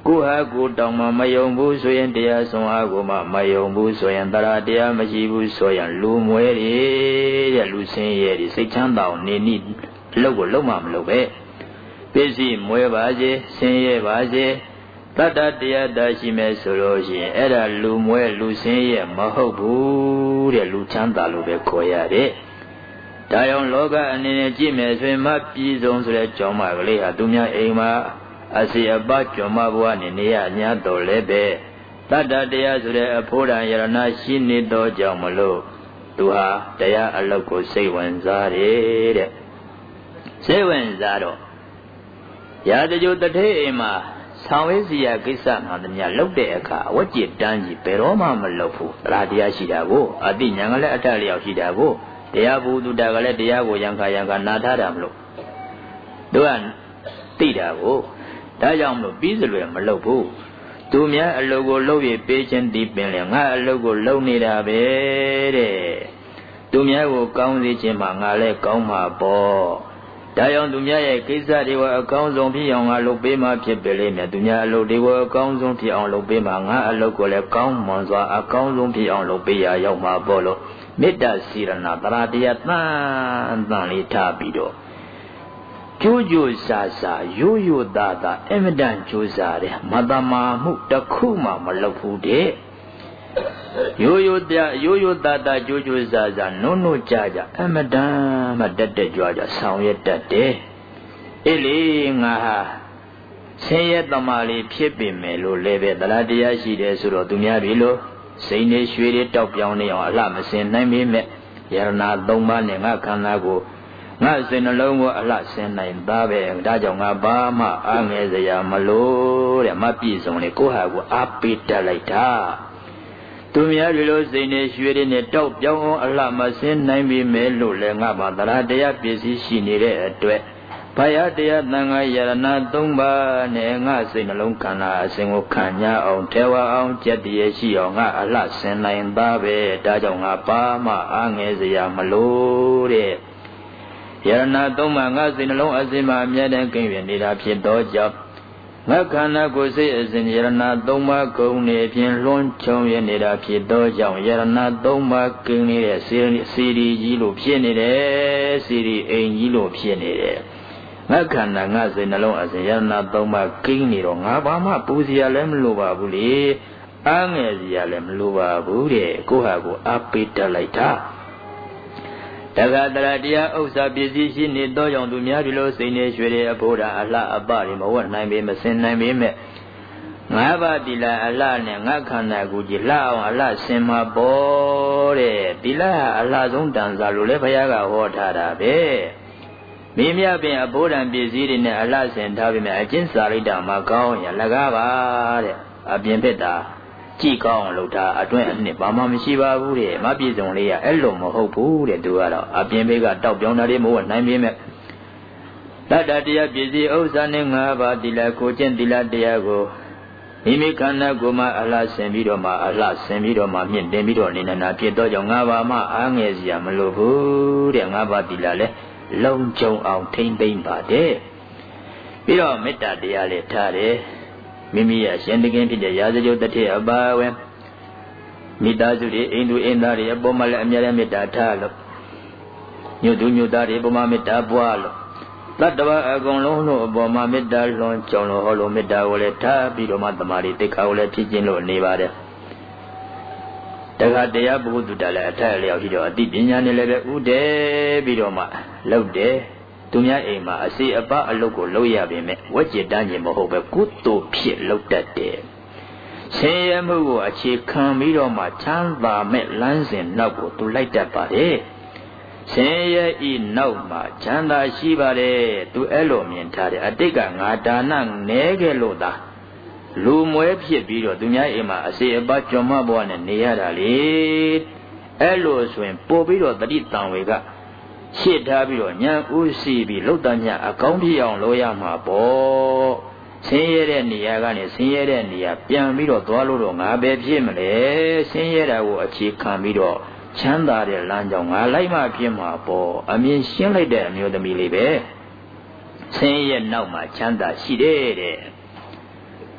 ကိုဟာကိုတောင်မှမယုံဘူးဆိုရင်တရားဆုံးအားကိုမှမယုံဘူးဆိုရင်တရားတရားမရှိဘူးဆိုရင်လူမွဲတဲ့လူဆင်းရဲတွေစိတ်ချမ်းသာအောင်နေနိအလုပ်ကိုလုံးမမလုပ်ပဲပစ္စည်းမွဲပါစေဆင်းရဲပါစေတတ္တတရားတရှိမဲ့ဆိုလို့ရှိရင်အဲ့ဒါလူမွဲလူဆင်းရဲမဟုတ်ဘူးတဲ့လူချမ်းသာလို့ပဲခေါ်ရတယ်ဒါကြောင့်လောကအနေနဲ့ကြည့်မယ်ဆိုရင်မပြည်စုံဆိုတဲ့ကြောင့်မကလေးဟာသူများအိမ်မှာအစီအပကျော်မဘဝနဲ့နေရညာတော်လည်းပဲတတ္တတရားဆိုတဲ့အဖို့တန်ယရဏရှိနေသောကြောင့်မလို့သူဟာတရားအလုပ်ကိုစိတ်ဝင်စားတယ်တဲ့စိတ်ဝင်စားတော့ရာဇဂိုတထေအိမ်မှာဆောင်ဝိစီယကိစ္စမှန်သမျှလုပ်တဲ့အခါအဝတ်ကြည်တန်းကြီးဘယ်တော့မှမလုပ်ဘူးတရားရှိတာကိုအတိညာကလည်းအထလျောက်ရှိတာကိုတရားဘုသူတာကလည်းတရားကိုယံခါနာထားတာမလို့သူကသိတာကိုဒါကြောင့်မလို့ပြီးစလွယ်မလုပ်ဘူးသူများအလုပ်ကိုလုပ်ရပေးခြင်းဒီပင်လေငါအလုပ်ကိုလုပ်နေတာပဲတဲ့သူများကိုကောင်းစေခြင်းမှာငါလည်းကောင်းမှာပေါ့ဒါကြောင့်သူများရဲ့ကိစ္စတွေကိုအကောင်းဆုံးဖြစ်အောင်ငါလုပ်ပေးမှဖြစ်ပေလိမ့်မယ်သူများအလုပ်တွေကိုအကောင်းဆုံးဖြစ်အောင်လုပ်ပေးမှငါအလုပ်ကိုလည်းကောင်းမွန်စွာအကောင်းဆုံးဖြစ်အောင်လုပ်ပေးရရောက်မှာပေါ့လို့မေတ္တာစီရဏတရားတရားတန်လေးထားပြီးတော့ကျိုးကျိုးဆာဆာရိုးရိုးသားသားအမတန်ကြိုးစားတယ်မတမာမှုတစ်ခုမှမလုပ်ဘူးတဲ့ရိုးရိုးသားသားကြိုးကြိုးစားစားနုံနုကြကြအမတန်မှတက်ကြွကြဆောင်ရွက်တတ်တယ်အေးလေငါဟာဆင်းရဲတမာလေးဖြစ်ပေမဲ့လို့လည်းပဲတရားတရားရှိတယ်ဆိုတော့သူများပြီလို့စိတ်နေရွှေတွေတောက်ပြောင်းနေအောင်အလှမစင်နိုင်ပေမဲ့ယရဏ၃ပါးနဲ့ငါခန္ဓာကိုငါစိတ်နှလုံးကိုအလှဆင်နိုင်သားပဲဒါကြောင့်ငါဘာမှအားငယ်စရာမလိုတဲ့မပြည့်စုံလေကိုဟာကိုအားပေးတတ်လိုက်တာသူများဒီလိုစိတ်နေရွှေတွေနဲ့တောက်ပြောင်းအောင်အလှမစင်နိုင်ပေမဲ့လို့လည်းငါမှာတရားတရားပစ္စည်းရှိနေတဲ့အတွက်ဘာယတရားသံဃာယရဏ၃ပါးနဲ့ငါစိတ်နှလုံးခန္ဓာအစဉ်ကိုခံ냐အောင်ထဲဝအောင်ကြက်တည်းရှိအောင်ငါအလှဆင်နိုင်သားပဲဒါကြောင့်ငါဘာမှအားငယ်စရာမလိုတဲ့ယရဏသုံးပါးငါစိတ်နှလုံးအစဉ်မှာအမြဲတမ်းကိန်းပြနေတာဖြစ်သောကြောင့်ငါခန္ဓာကိုယ်စိတ်အစဉ်ယရဏသုံးပါးကုံနေဖြင့်လွှမ်းခြုံရနေတာဖြစ်သောကြောင့်ယရဏသုံးပါးကိန်းနေတဲ့စီရီကြီးလို့ဖြစ်နေတယ်စီရီအိမ်ကြီးလို့ဖြစ်နေတယ်ငါခန္ဓာငါစိတ်နှလုံးအစဉ်ယရဏသုံးပါးကိန်းနေတော့ငါဘာမှပူစရာလည်းမလိုပါဘူးလေအားငယ်စရာလည်းမလိုပါဘူးတဲ့ကိုဟာကိုအားပေးတတ်လိုက်တာတက္ကသရတရားဥစ္စာပစ္စည်းရှိနေသောကြောင့်သူများဒီလိုစိတ်နေရွှေတွေအဖို့တာအလှအပတွေမဝတ်နိုင်ပေမစင်နိုင်ပေမဲ့ငါးပါးတိလအလှနဲ့ငါခန္ဓာကိုယ်ကြီးလှအောင်အလှဆင်မှာပေါ်တဲ့တိလဟာအလှဆုံးတန်စာလို့လည်းဘုရားကဟောထားတာပဲမိမြပင်အဖို့တံပစ္စည်းတွေနဲ့အလှဆင်ထားပေမဲ့အကျင့်စာရိတ္တမှာကောင်းရလကားပါတဲ့အပြင်ဖြစ်တာကြည့်ကောင်းအောင်လုပ်တာအတွင်းအနှစ်ဘာမှမရှိပါဘူးတဲ့မပြည့်စုံလေးကအဲ့လိုမဟုတ်ဘူးတဲ့သူကတော့အပြင်ဘက်ကတောက်ပြောင်းတာတွေမဟုတ်နိုင်ပေမဲ့တတ္တတရားပစ္စည်းဥစ္စာနဲ့၅ပါးတိလကိုကျင့်တိလတရားကိုမိမိခန္ဓာကိုယ်မှာအလှဆင်ပြီးတော့မှမြင့်တင်ပြီးတော့နေနေတာဖြစ်တော့ကြောင့်၅ပါးမှအားငယ်စရာမလိုဘူးတဲ့၅ပါးတိလလည်းလုံခြုံအောင်ထိမ့်သိမ့်ပါတယ်ပြီးတော့မေတ္တာတရားလည်းထားတယ်မိမိရဲ့ရှင်တခင်ဖြစ်တဲ့ရာဇဂိုတထေအပါဝင်မိသားစုတွေအိမ်သူအိမ်သားတွေအပေါ်မှာလည်းအများနဲ့မေတ္တာထားလို့ညွတ်သူညွတ်သားတွေအပေါ်မှာမေတ္တာပွားလို့တတ္တဝအကုန်လုံးတို့အပေါ်မှာမေတ္တာလွန်ကြောင်းလို့ဟောလို့မေတ္တာကိုလည်းထားပြီးတော့မှတမာရီတိတ်ခါကိုလည်းဖြစ်ခြင်းလို့နေပါတယ်တခါတရားပုဂ္ဂိုလ်တလည်းအထက်လျောက်ပြီးတော့အတိပညာနဲ့လည်းပဲဥတည်ပြီးတော့မှလုပ်တယ်သူများအိမ်မှာအစီအပအလုပ်ကိုလုပ်ရပေမဲ့ဝက်ကျတန်းခြင်းမဟုတ်ပဲကုသိုလ်ဖြစ်လုပ်တတ်တယ်ဆင်းရဲမှုကိုအခြေခံပြီးတော့မှချမ်းသာမဲ့လမ်းစဉ်နောက်ကိုသူလိုက်တတ်ပါတယ်ဆင်းရဲဤနောက်မှာချမ်းသာရှိပါတယ်သူအဲ့လိုမြင်ထားတယ်အတိတ်ကငါဒါနနဲခဲ့လို့သာလူမွဲဖြစ်ပြီးတော့သူများအိမ်မှာအစီအပကြုံမဘဝနဲ့နေရတာလေအဲ့လိုဆိုရင်ပို့ပြီးတော့တတိတံဝေကရှေ့ထားပြီးတော့ဉာဏ်ဥစီပြီးလုတ်တညအကောင်းပြအောင်လုပ်ရမှာပေါ့ဆင်းရဲတဲ့နေရာကနေဆင်းရဲတဲ့နေရာပြန်ပြီးတော့သွားလို့တော့ငါပဲဖြစ်မလဲဆင်းရဲတာကိုအခြေခံပြီးတော့ချမ်းသာတဲ့လမ်းကြောင်းငါလိုက်မှဖြစ်မှာပေါ့အမြင်ရှင်းလိုက်တဲ့အမျိုးသမီးလေးပဲဆင်းရဲနောက်မှာချမ်းသာရှိတယ်တဲ့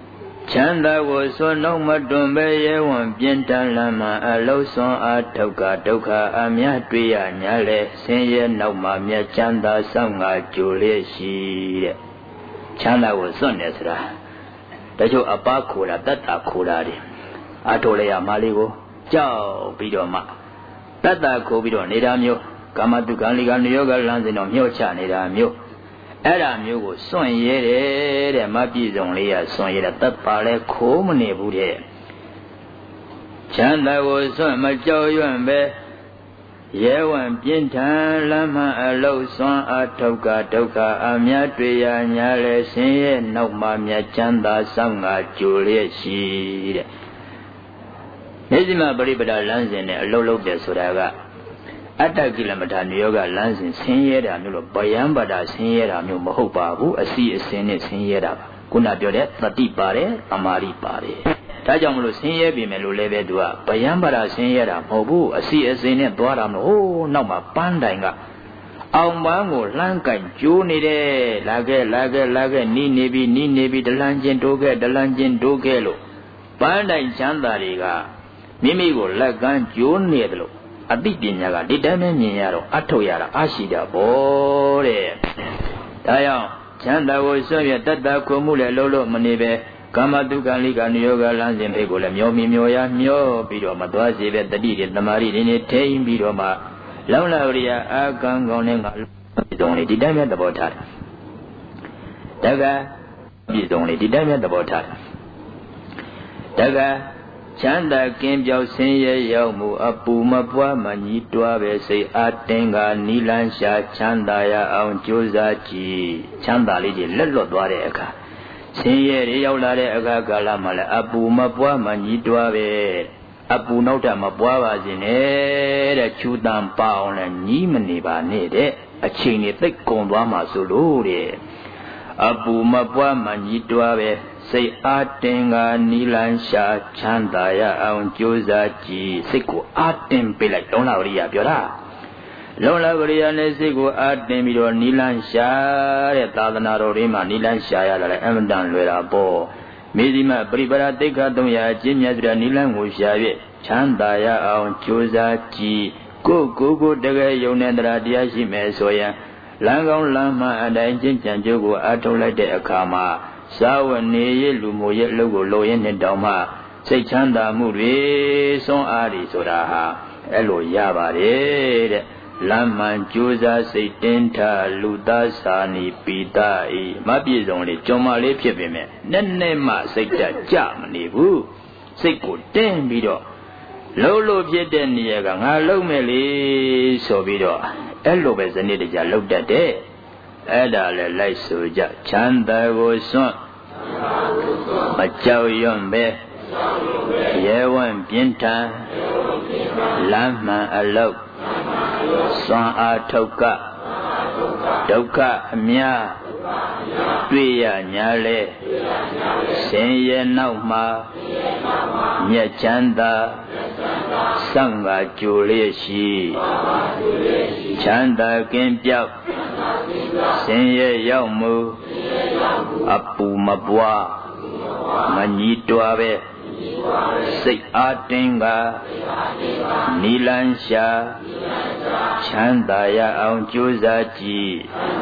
ချမ်းသာကိုစွန့်နှုတ်မတွန်ပဲရဲဝံပြင်းထန်လမ်းမှာအလုံးစွန်အားထုတ်ကဒုက္ခအမြတ်တွေ့ရညာလေဆင်းရဲနောက်မှာမြတ်ချမ်းသာဆောင်ငါကြိုလျက်ရှိတဲ့ချမ်းသာကိုစွန့်တယ်ဆိုတာတချို့အပခိုးတာတတ္တခိုးတာတွေအထိုလေရမလေးကိုကြောက်ပြီးတော့မှတတ္တခိုးပြီးတော့နေတာမျိုးကာမတုခံလိကနိယောဂလမ်းစဉ်တော့မြှော့ချနေတာမျိုးအဲ့ဒါမျိုးကိုစွန့်ရဲတယ်တဲ့မပြည့်စုံလေးရစွန့်ရဲတယ်တပ်ပါလဲခိုးမနေဘူးတဲ့ချမ်းသာကိုစွန့်မကြောက်ရွံ့ပဲရဲဝံပြင်းထန်လမ်းမှအလုံးစွန့်အထုတ်ကဒုက္ခအမြတ်တွေ့ရညာလဲဆင်းရဲနောက်မှမြတ်ချမ်းသာဆောင်ငါကြိုလျက်ရှိတဲ့မျက်စိမှပရိပဒလမ်းစဉ်နဲ့အလုံးလုံးတယ်ဆိုတာကအတ္တကိလမထာနိယောဂလမ်းစဉ်ဆင်းရဲတာမျိုးလို့ဗယံပဒဆင်းရဲတာမျိုးမဟုတ်ပါဘူးအစီအစဉ်နဲ့ဆင်းရဲတာပါခုနပြောတဲ့သတိပါတယ်သမာဓိပါတယ်ဒါကြောင့်မလို့ဆင်းရဲပြီမယ်လို့လည်းပဲသူကဗယံပဒဆင်းရဲတာမဟုတ်ဘူးအစီအစဉ်နဲ့သွားတာမလို့ဟိုးနောက်မှာပန်းတိုင်ကအောင်ပန်းကိုလှမ်းကင်ကျိုးနေတယ်လာခဲ့နီးနေပြီဒလန်ချင်းတိုးခဲ့လို့ပန်းတိုင်ချမ်းသာတွေကမိမိကိုလက်ကမ်းကျိုးနေတယ်လို့အသိပညာကဒီတိုင်းပဲမြင်ရတော့အထုတ်ရတာအရှိတာဘောတဲ့ဒါကြောင့်ချမ်းသာကိုစွန့်ရတတ္တခုမှုလည်းလုံးလို့မနေပဲကာမတုခံလိကနိယောဂလမ်းစဉ်ဖိတ်ကိုလည်းမျောပြီးတော့မသွားစေပဲတတိတွေတမာရီတွေနဲ့ထိမ့်ပြီးတော့မှလောင်းလာဝရိယအာကံကောင်းတဲ့ငါပြည်စုံလေးဒီတိုင်းပဲသဘောထားတယ်တက္ကပြည်စုံလေးဒီတိုင်းပဲသဘောထားတယ်တက္ကချမ်းသာကင်းပြောက်ဆင်းရဲရောက်မှုအပူမပွားမညီတွားပဲစိတ်အတင်းကနီလန်းရှာချမ်းသာရအောင်ကြိုးစားကြည့်ချမ်းသာလေးကြီးလက်လွတ်သွားတဲ့အခါဆင်းရဲတွေရောက်လာတဲ့အခါကာလမှာလည်းအပူမပွားမညီတွားပဲအပူနောက်ထပ်မပွားပါစေနဲ့တဲ့ချူတန်ပါအောင်လည်းညီးမနေပါနဲ့တဲ့အချိန်တွေသိပ်ကုန်သွားမှဆိုလို့တဲ့အပူမပွားမညီတွားပဲစိတ်အားတင်ကနီလန်းရှာချမ်းသာရအောင်ကြိုးစားကြည့်စိတ်ကိုအားတင်ပေးလိုက်လုံးလာဝရိယပြောတာလုံးလာဝရိယနဲ့စိတ်ကိုအားတင်ပြီးတော့နီလန်းရှာတဲ့သာသနာတော်တွေမှာနီလန်းရှာရတာလည်းအမှန်တန်လွယ်တာပေါ့မေဇိမပရိပရာတိတ်ခ300အကျဉ်းမြတ်စွာနီလန်းကိုရှာ၍ချမ်းသာရအောင်ကြိုးစားကြည့်ကိုတကယ်ယုံတဲ့တရားရှိမယ်ဆိုရင်လမ်းကောင်းလမ်းမှန်အတိုင်းကျင့်ကြံကြိုးကိုအားထုတ်လိုက်တဲ့အခါမှာသာဝနေရလူမျိုးရဲ့အလုပ်ကိုလိုရင်းနဲ့တောင်မှစိတ်ချမ်းသာမှုတွေစွန့်အားတွေဆိုတာဟာအဲ့လိုရပါတယ်တဲ့လမ်းမှန်ကြိုးစားစိတ်တင်းထလူသားစာနီပိတာဤမပြည့်စုံလေကြုံမလေးဖြစ်ပေမဲ့နဲ့မှစိတ်ဓာတ်ကြမနေဘူးစိတ်ကိုတင်းပြီးတော့လို့ဖြစ်တဲ့နေရာကငါလုံးမယ်လေဆိုပြီးတော့အဲ့လိုပဲဇနိတကြလောက်တတ်တယ်အဲ့ဒါလည်းလိုက်ဆိုကြချမ်းသာကိုစွန့်မကြောက်ရွံ့ပဲရဲဝံ့ပြင်းထန်လမ်းမှန်အလုတ်စွန့်အားထုတ်ကဒုက္ခအမြတွေ့ရညာလေဆင်းရဲနောက်မှာမြတ်ချမ်းသာစံငါကြိုလျက်ရှိချမ်းသာကင်းပြောက်ဆင်းရဲရောက်မှုအပူမပွားမညီတွားပဲစိတ်အားတင်းကနီလန်းရှာချမ်းသာရအောင်ကြိုးစားကြည့်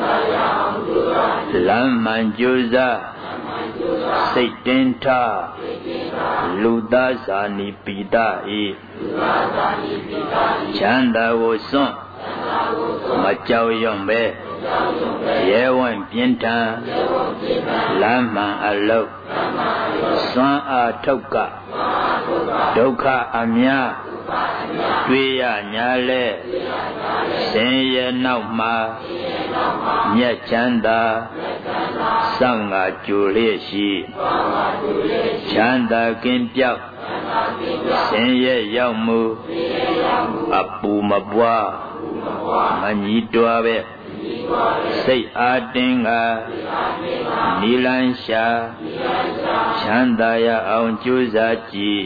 လမ်းမှန်ကြိုးစားစိတ်တင်းထလူသားစာနီပိတာဤချမ်းသာကိုစွန့်မကြောက်ရွံ့ပဲရဲဝံ့ပြင်းထန်လမ်းမှန်အလုတ်စွန့်အားထုတ်ကဒုက္ခအမြတွေ့ရညာလဲဆင်းရဲနောက်မှာမြတ်ချမ်းသာစံငါကြိုလျက်ရှိချမ်းသာကင်းပြောက်ဆင်းရဲရောက်မှုအပူမပွားမညီတွားပဲစိတ်အားတင်းကနီလန်းရှာချမ်းသာရအောင်ကြိုးစားကြည့်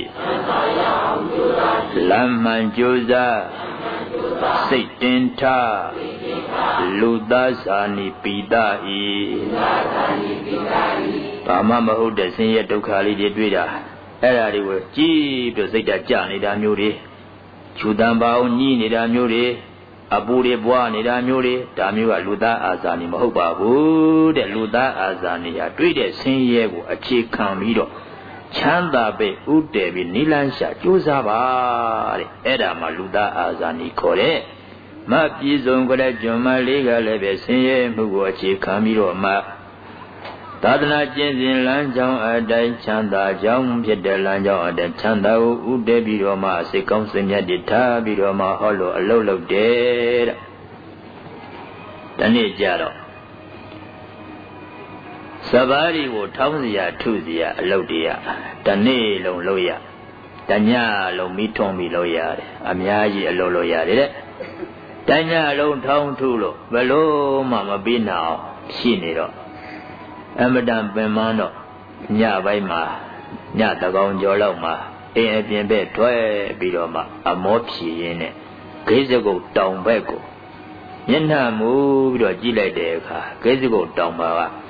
လမ်းမှန်ကြိုးစားစိတ်တင်းထလူသားစာနိပိတာဤဘာမှမဟုတ်တဲ့ဆင်းရဲဒုက္ခလေးတွေတွေ့တာအဲ့ဒါတွေကိုကြည့်ပြီးစိတ်ဓာတ်ကြနေတာမျိုးတွေခြူတံပါအောင်ညှိနေတာမျိုးတွေအပူတွေပွားနေတာမျိုးတွေဒါမျိုးကလူသားအာဇာနည်မဟုတ်ပါဘူးတဲ့လူသားအာဇာနည်ဟာတွေ့တဲ့ဆင်းရဲကိုအခြေခံပြီးတော့ချမ်းသာပဲဥတည်ပြီးနိလန်းရှာကြိုးစားပါတဲ့အဲ့ဒါမှလူသားအာဇာနည်ခေါ်တဲ့မပြည်စုံကြတဲ့ကျွန်မလေးကလည်းပဲဆင်းရဲမှုကိုအခြေခံပြီးတော့မှသာသနာကျင့်စဉ်လမ်းကြောင်းအတိုင်းချမ်းသာကြောင်းဖြစ်တဲ့လမ်းကြောင်းအတိုင်းချမ်းသာကိုဥတည်ပြီးတော့မှစိတ်ကောင်းစိတ်မြတ်တည်ထားပြီးတော့မှဟောလို့အလုပ်လုပ်တယ်တဲ့ဒီနေ့ကြတော့စပါးရီကိုထောင်းစရာထုစရာအလုပ်တွေကဒီနေ့လုံးလုပ်ရတညလုံးမိထုံးပြီးလုပ်ရတယ်အများကြီးအလုပ်လုပ်ရတယ်တဲ့တညလုံးထောင်းထုလို့ဘယ်လို့မှမပြီးနိုင်အောင်ရှိနေတော့အမတန်ပင်မတော့ညပိုင်းမှာညတကောင်ကျော်လောက်မှာအိမ်အပြင်ဘက်ထွက်ပြီးတော့မှအမောဖြည်ရင်းနဲ့ဂိစကုတ်တောင်ဘက်ကိုမျက်နှာမူပြီးတော့ကြည့်လိုက်တဲ့အခါဂိစကုတ်တောင်ပါ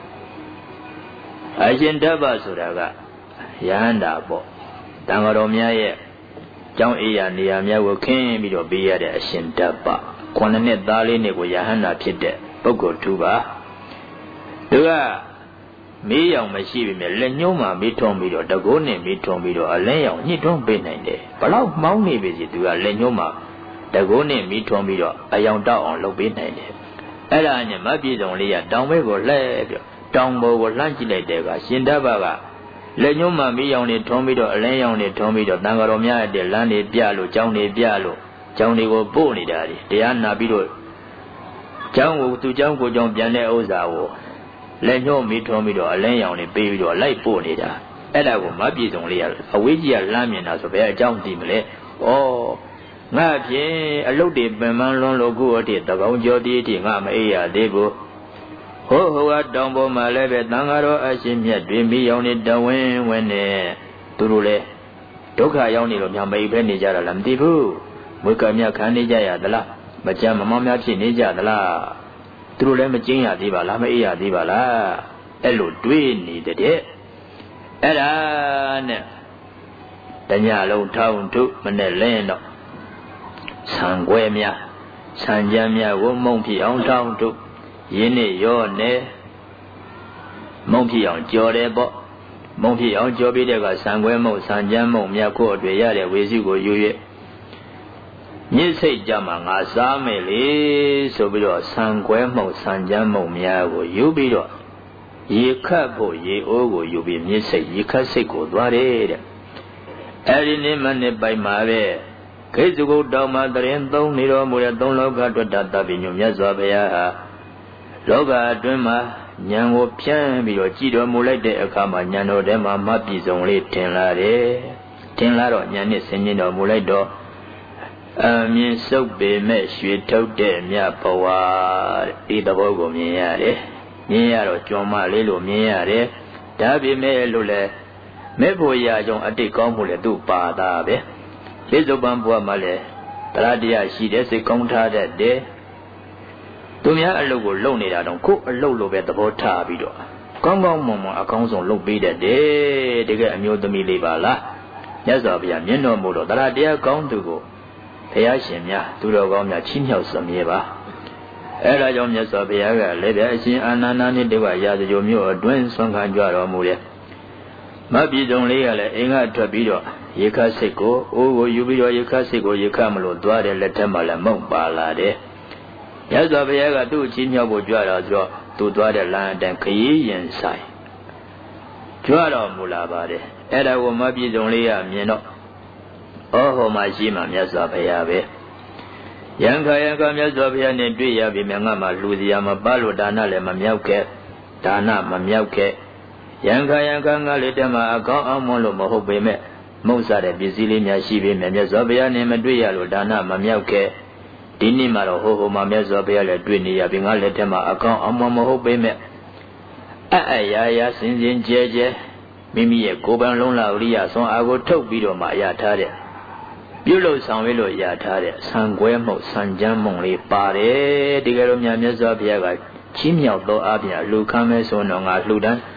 ကအရှင်ဓဗ္ဗဆိုတာကယဟန္တာပေါ့တန်ဃာတော်များရဲ့ကျောင်းအေးရနေရာများကိုခင်းပြီးတော့ပေးရတဲ့အရှင်ဓဗ္ဗ9နှစ်သားလေးနဲ့ကိုယဟန္တာဖြစ်တဲ့ပုဂ္ဂိုလ်သူပါသူကမေးရောင်မရှိပြီမြဲလက်ညှိုးမှာမေးထုံးပြီးတော့တကိုးနဲ့မေးထုံးပြီးတော့အလဲရောင်ညှစ်ထုံးပေးနိုင်တယ်ဘလောက်မှောင်းနေပြီစီသူကလက်ညှိုးမှာတကိုးနဲ့မေးထုံးပြီးတော့အယောင်တောက်အောင်လုပ်ပေးနိုင်တယ်အဲ့ဒါညမပြေဆုံးလေးကတောင်ဘက်ကိုလှည့်ပြီးတောင်ပေါ်ကိုလှမ်းကြည့်လိုက်တဲ့အခါရှင်ဓဗ္ဗကလက်ညှိုးမှာမေးရောင်တွေထုံးပြီးတော့အလဲရောင်တွေထုံးပြီးတော့တန်ဃာတော်များတဲ့လမ်းတွေပြလို့ကျောင်းတွေပြလို့ကျောင်းတွေကိုပို့နေတာတွေတရားနာပြီးတော့ကျောင်းကိုသူကျောင်းကိုကျောင်းပြန်တဲ့ဥစ္စာကိုလက်ညှိုးမိထုံးပြီးတော့အလင်းရောင်တွေပေးပြီးတော့လိုက်ပို့နေတာအဲ့ဒါကိုမပြေဆုံးလေးရအဝေးကြီးကလမ်းမြင်တာဆိုဘယ်အကြောင်းသိမလဲဩငါဖြင့်အလုတ်တွေပင်ပန်းလွန်းလို့ကိုယ့်အထိတကောင်ကျော်တီးအထိငါမအေးရသေးဘူးဟိုကတောင်ပေါ်မှာလည်းပဲသံဃာတော်အရှင်မြတ်တွေမိရောင်နေတဝင်းဝင်းနဲ့သူတို့လည်းဒုက္ခရောက်နေလို့များမအိပ်ပဲနေကြတာလားမသိဘူးဝိကမြခံနေကြရသလားမကြမ်းမမောင်းများဖြစ်နေကြသလားသူတို့လည်းမကျင်းရသေးပါလားမအေးရသေးပါလားအဲ့လိုတွေးနေတဲ့အဲ့ဒါနဲ့တညလုံးထောင်းထုမနဲ့လင်းတော့ဆံခွဲများဆံကြမ်းများကိုမုံဖြစ်အောင်ထောင်းထုရင်းနဲ့ရောနေမုံဖြစ်အောင်ကြော်တယ်ပေါ့မုံဖြစ်အောင်ကြော်ပြီးတဲ့ကဆံခွဲမုံဆံကြမ်းမုံမြတ်ကိုအတွေ့ရတဲ့ဝေစုကိုယူ၍မြစ်စိတ်ကြမှာငါစားမယ်လေဆိုပြီးတော့ဆံခွဲမှုန့်ဆံကြမ်းမှုန့်များကိုယူပြီးတော့ရေခတ်ဖို့ရေအိုးကိုယူပြီးမြစ်စိတ်ရေခတ်စိတ်ကိုသွားတယ်တဲ့အဲဒီနေ့မနေ့ပိုင်မှာပဲခေစုကုတ်တောင်မှာတရင်သုံးနေတော်မူတဲ့သုံးလောကတွတ်တတ်ပြီးညမြတ်စွာဘုရားဟာလောကအတွင်းမှာဉာဏ်ကိုဖြန်းပြီးတော့ကြည်တော်မူလိုက်တဲ့အခါမှာဉာဏ်တော်ထဲမှာမပြည့်စုံလေးထင်လာတယ်ထင်လာတော့ဉာဏ်နဲ့ဆင်ခြင်တော်မူလိုက်တော့အမြင်စုပ်ပေမဲ့ရွှေထုတ်တဲ့မြတ်ဘဝဒီသဘောကိုမြင်ရတယ်မြင်ရတော့ကြုံမလေးလို့မြင်ရတယ်ဒါပေမဲ့လို့လဲမဲ့ဖို့ရာကြောင့်အတိတ်ကောင်းမှုလဲသူ့ပါတာပဲပြစ္ဆုတ်ပံဘဝမှာလဲတရားတရားရှိတဲ့စိတ်ကောင်းထားတတ်တယ်သူများအလုပ်ကိုလုပ်နေတာတော့ကိုယ်အလုပ်လိုပဲသဘောထားပြီးတော့ကောင်းကောင်းမွန်မွန်အကောင်းဆုံးလုပ်ပေးတတ်တယ်တကယ်အမျိုးသမီးလေးပါလားမြတ်စွာဘုရားမြင်တော်မူတော့တရားတရားကောင်းသူကိုဘုရားရှင်များသူတော်ကောင်းများချီးမြှောက်စမြဲပါအဲဒါကြောင့်မြတ်စွာဘုရားကလည်းအရှင်အာနန္ဒာနှင့်တကွရာဇဂိုမြို့အတွင်းဆွမ်းခံကြတော်မူတဲ့မပြည်စုံလေးကလည်းအိမ်ကထွက်ပြီးတော့ရေခတ်စိတ်ကိုအိုးကိုယူပြီးတော့ရေခတ်စိတ်ကိုရေခတ်မလို့သွားတယ်လက်ထက်မှာလည်းမုံပါလာတယ်မြတ်စွာဘုရားကသူ့ချီးမြှောက်ဖို့ကြွတော်ဆိုတော့သူသွားတဲ့လမ်းအတိုင်းခရီးရင်ဆိုင်ကြွတော်မူလာပါတယ်အဲ့ဒါကိုမပြည်စုံလေးကမြင်တော့ဟောမှာရှိမှမြတ်စွာဘုရားပဲယံခါမြတ်စွာဘုရားနဲ့တွေ့ရပြီမြတ်ငါမှာလူစရာမပါလို့ဒါနလည်းမမြောက်ခဲ့ဒါနမမြောက်ခဲ့ယံခါငါလေးတမအကောင်းအောင်မလို့မဟုတ်ပေမဲ့မုတ်စားတဲ့ပစ္စည်းလေးများရှိပေမဲ့မြတ်စွာဘုရားနဲ့မတွေ့ရလို့ဒါနမမြောက်ခဲ့ဒီနေ့မှာတော့ဟိုမှာမြတ်စွာဘုရားလည်းတွေ့နေရပြီငါလက်ထက်မှာအကောင်းအောင်မဟုတ်ပေမဲ့ရာစင်ကြဲမိမိရဲ့ကိုယ်ပန်လုံးလာဥရိယဆွမ်းအားကိုထုတ်ပြီးတော့မှရထားတဲ့ပြုလို့ဆောင်ရွက်လို့ရထားတဲ့ဆံကွဲမှုဆံကြမ်းမှုလေးပါတယ်တကယ်လို့မြတ်စွာဘုရားကချီးမြှောက်သောအပြင်လူခံမဲဆိုတော့ငါလှူဒန်း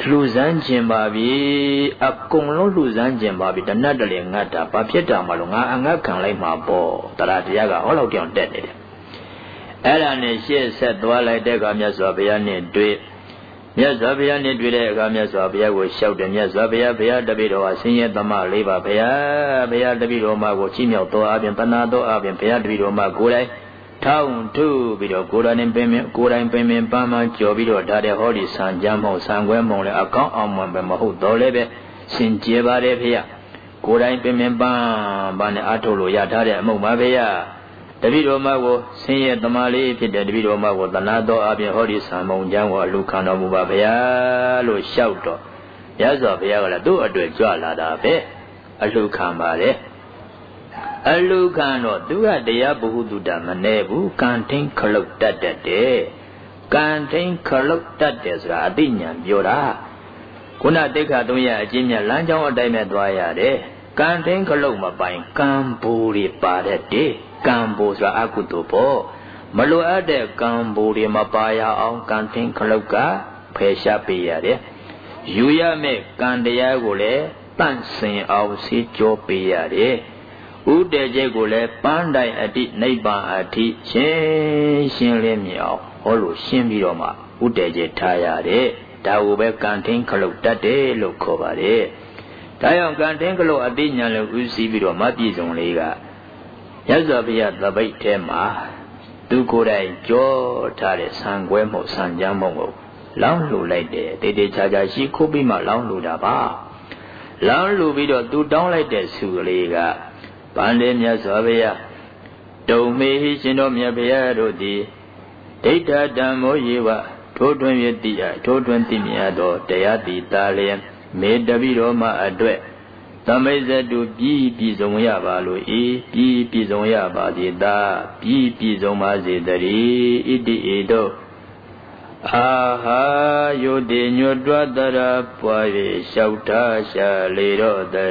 လူစမ်းကျင်ပါပြီအကုန်လုံးလူစမ်းကျင်ပါပြီတဏှတ်တလေငတ်တာဘာဖြစ်တာမလို့ငါအငတ်ခံလိုက်မှာပေါ့တရားတရားကဟောလောက်တောင်တက်နေတယ်အဲ့ဒါနဲ့ရှေ့ဆက်သွားလိုက်တဲ့အခါမြတ်စွာဘုရားနဲ့တွေ့မြတ်စွာဘုရားနဲ့တွေ့တဲ့အခါမြတ်စွာဘုရားကိုလျှောက်တယ်မြတ်စွာဘုရားဘုရားတပည့်တော်ဟာဆင်းရဲသမလေးပါဘုရားတပည့်တော်မှာကိုချီးမြှောက်တော်အပြင်တဏှာတော်အပြင်ဘုရားတပည့်တော်မှာကိုယ်တိုင်ထောင်းထုပြီးတော့ကိုယ်တိုင်ပင်ပန်းမှကြော်ပြီးတော့ဒါတဲ့ဟောဒီဆံကြမ်းမုံဆံခွဲမုံလည်းအကောင်းအောင်မှပဲမဟုတ်တော့လည်းပဲစင်ကြယ်ပါတယ်ဘုရားကိုယ်တိုင်ပင်ပန်းဘာနဲ့အထုတ်လို့ရထားတဲ့အမှုပါဘုရားတပည့်တော်မှာကိုဆင်းရဲသမားလေးဖြစ်တဲ့တပည့်တော်မှာကိုတဏှာတော်အပြင်ဟောဒီဆံမုံကြမ်းကိုအလူခံတော်မူပါဘုရားလို့လျှောက်တော့ရသော်ဘုရားကလည်းသူ့အတွက်ကြွလာတာပဲအလူခံပါလေအလူခံတော့သူကတရားဘုဟုတုတမနေဘူးကံထင်းခလုတ်တတ်တယ်ကံထင်းခလုတ်တတ်တယ်ဆိုတာအသိဉာဏ်ပြောတာခုနတိခါ300အကျဉ်းမြတ်လမ်းကြောင်းအတိုင်းနဲ့သွားရတယ်ကံထင်းခလုတ်မပိုင်ကံဘူတွေပါတတ်တယ်ကံဘူဆိုတာအကုသိုလ်ပေါ့မလိုအပ်တဲ့ကံဘူတွေမပါရအောင်ကံထင်းခလုတ်ကဖယ်ရှားပေးရတယ်ယူရမယ့်ကံတရားကိုလည်းတန့်စင်အောင်စေကြောပေးရတယ်ဥတေကျိတ်ကိုလည်းပန်းတိုင်အတိနိဗ္ဗာန်အထိရှင်းလင်းမြင်အောင်ဟောလို့ရှင်းပြီးတော့မှဥတေကျိတ်ထားရတယ်ဒါကိုပဲကံထင်းခလုတ်တတ်တယ်လို့ခေါ်ပါတယ်ဒါကြောင့်ကံထင်းခလုတ်အတိညာလည်းဥစည်းပြီးတော့မပြည့်စုံလေးကရသော်ဘုရားသပိတ်ထဲမှာသူကိုယ်တိုင်ကြောထားတဲ့ဆံခွဲမှုဆံကြမ်းမှုကိုလောင်းလှူလိုက်တယ်တေတေချာချာရှိခိုးပြီးမှလောင်းလှူတာပါလောင်းလှူပြီးတော့သူတောင်းလိုက်တဲ့ဆုကလေးကဗန္ဓေမြတ်စွာဘုရားတုံမေဟိရှင်တော်မြတ်ဘုရားတို့သည်ဒိဋ္ဌဓမ္မောယေဝထိုးထွင်း၍တိထိုးထွင်းသိမြတ်သောတရားတိသာလျင်မေတ္တပိတော်မှအတွက်သမိစ္ဆတုပြည်စုံရပါလို့ပြည်စုံရပါစေသာပြည်စုံပါစေတည်းဣတိဧတောအာဟာယုတိညွတ်တွတရပွား၍လျှောက်ထားရှာလေတော့တ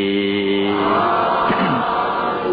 ည်း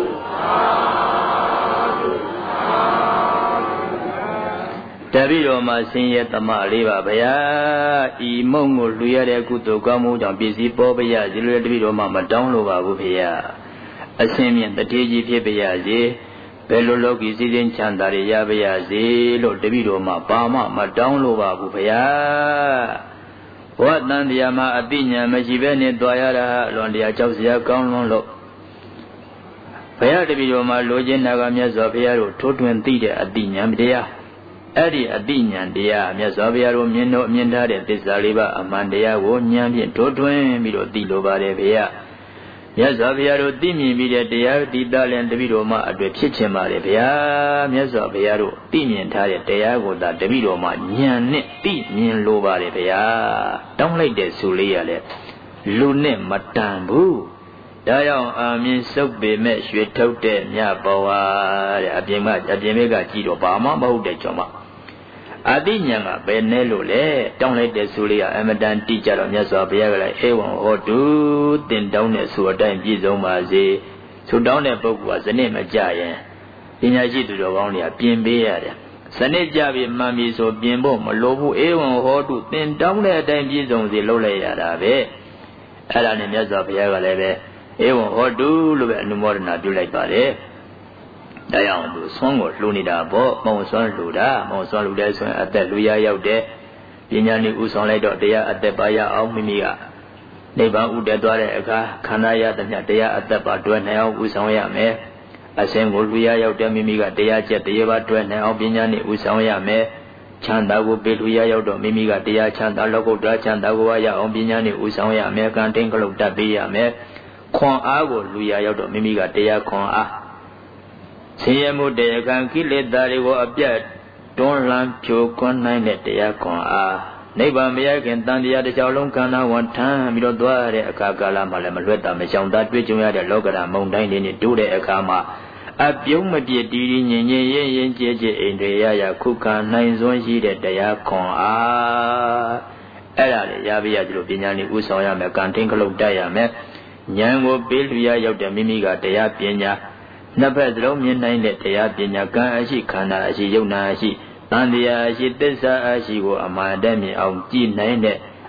တပည့်တော်မှာဆင်းရဲသမလေးပါဗျာဤမုံကိုလူရတဲ့ကုသိုလ်ကောင်းမှုကြောင့်ပစ္စည်းပေါ်ပါရစေလို့တပည့်တော်မှာမတောင်းလို့ပါဘူးဖေ။အစင်းမြင့်တတိကြီးဖြစ်ပါရစေဘယ်လိုလောကီစည်းစိမ်ချမ်းသာရရပါရစေလို့တပည့်တော်မှာဘာမှမတောင်းလို့ပါဘူးဖေ။ဘဝတန်တရားမှာအသိဉာဏ်မရှိဘဲနဲ့တွားရတာအလွန်တရာကြောက်စရာကောင်းလွန်းလို့ဘုရားတပည့်တော်မှာလိုချင်တာကမြတ်စွာဘုရားတို့ထိုးထွင်းသိတဲ့အသိဉာဏ်တရားအဲ့ဒီအသိဉာဏ်တရားမြတ်စွာဘုရားတို့မြင်ထားတဲ့သစ္စာလေးပါးအမှန်တရားကိုဉာဏ်ဖြင့်ထိုးထွင်းပြီးတော့သိလိုပါတယ်ဗျာမြတ်စွာဘုရားတို့သိမြင်ပြီးတဲ့တရားဒီသားလည်းတပည့်တော်မှအတွေ့ဖြစ်ချင်ပါတယ်ဗျာမြတ်စွာဘုရားတို့သိမြင်ထားတဲ့တရားကိုသာတပည့်တော်မှဉာဏ်နဲ့သိမြင်လိုပါတယ်ဗျာတောင်းလိုက်တဲ့ဆိုလေးရလဲလူနဲ့မတန်ဘူးဒါကြောင့်အာမြင်စုပ်ပေမဲ့ရွှေထုတ်တဲ့မြတ်ဘဝတဲ့အပြင်ဘက်ကကြည့်တော့ဘာမှမဟုတ်တဲ့ကြောင့်အတိညာကဘယ်နဲ့လို့လဲတောင်းလိုက်တဲ့ဆိုလေးကအမတန်တိကျတော့မြတ်စွာဘုရားကလည်းဧဝံဟောတုတင်တောင်းတဲ့ဆိုအတိုင်းပြည့်စုံပါစေဆိုတောင်းတဲ့ပုဂ္ဂိုလ်ကစနစ်မကြရင်ပညာရှိသူတော်ကောင်းတွေကပြင်ပေးရတယ်စနစ်ကြပြီးမှန်ပြီဆိုပြင်ဖို့မလိုဘူးဧဝံဟောတုတင်တောင်းတဲ့အတိုင်းပြည့်စုံစေလုပ်လိုက်ရတာပဲအဲ့ဒါနဲ့မြတ်စွာဘုရားကလည်းပဲဧဝံဟောတုလို့ပဲအနုမောဒနာပြုလိုက်ပါတယ်ဒါကြောင့်သူဆွမ်းကိုလှူနေတာပေါ့မုံဆွမ်းလှူတာမုံဆွမ်းလှူတဲ့ဆိုရင်အသက်လူရရောက်တဲ့ပညာနည်းဥဆောင်လိုက်တော့တရားအသက်ပါရအောင်မိမိကနိဗ္ဗာန်ဥတည်သွားတဲ့အခါခန္ဓာရသမျှတရားအသက်ပါတွဲနိုင်အောင်ဥဆောင်ရမယ်အစဉ်ကိုလူရရောက်တဲ့မိမိကတရားကျက်တရားပါတွဲနိုင်အောင်ပညာနည်းဥဆောင်ရမယ်ချမ်းသာကိုပေလူရရောက်တော့မိမိကတရားချမ်းသာလောကုတ္တရာချမ်းသာကိုရအောင်ပညာနည်းဥဆောင်ရမယ်ကံတင်းကလုတ်တတ်ပေးရမယ်ခွန်အားကိုလူရရောက်တော့မိမိကတရားခွန်အားဆင်းရဲမှုတရားခံကိလေသာတွေကိုအပြတ်တွန်းလှန်ဖြိုခွင်းနိုင်တဲ့တရားခွန်အားနိဗ္ဗာန်မရခင်တန်တရားတစ်ချောင်းလုံးကံနာဝန်ထမ်းပြီးတော့သွားတဲ့အခါကာလမှာလည်းမလွတ်တာမရှောင်သာတွေ့ကြုံရတဲ့လောကဓာတ်မုံတိုင်းတွေနဲ့တိုးတဲ့အခါမှာအပြုံးမပြည့်တည်တည်ငြိမ်ငြိမ်ရင်ကြည်ကြည်အိမ်တွေရရခုခံနိုင်စွမ်းရှိတဲ့တရားခွန်အားအဲ့ဒါလေရပါရဒီလိုပညာနဲ့ဥဆောင်ရမယ်ကံတင်းကလုတ်တတ်ရမယ်ဉာဏ်ကိုပေးလူရရောက်တဲ့မိမိကတရားပညာနှစ်ဖက်စလုံးမြင်နိုင်တဲ့တရားပညာကံအရှိခန္ဓာအရှိယုံနာအရှိတန်တရားအရှိသစ္စာအရှိကိုအမှန်တည်းမြင်အောင်ကြည်နိုင်တဲ့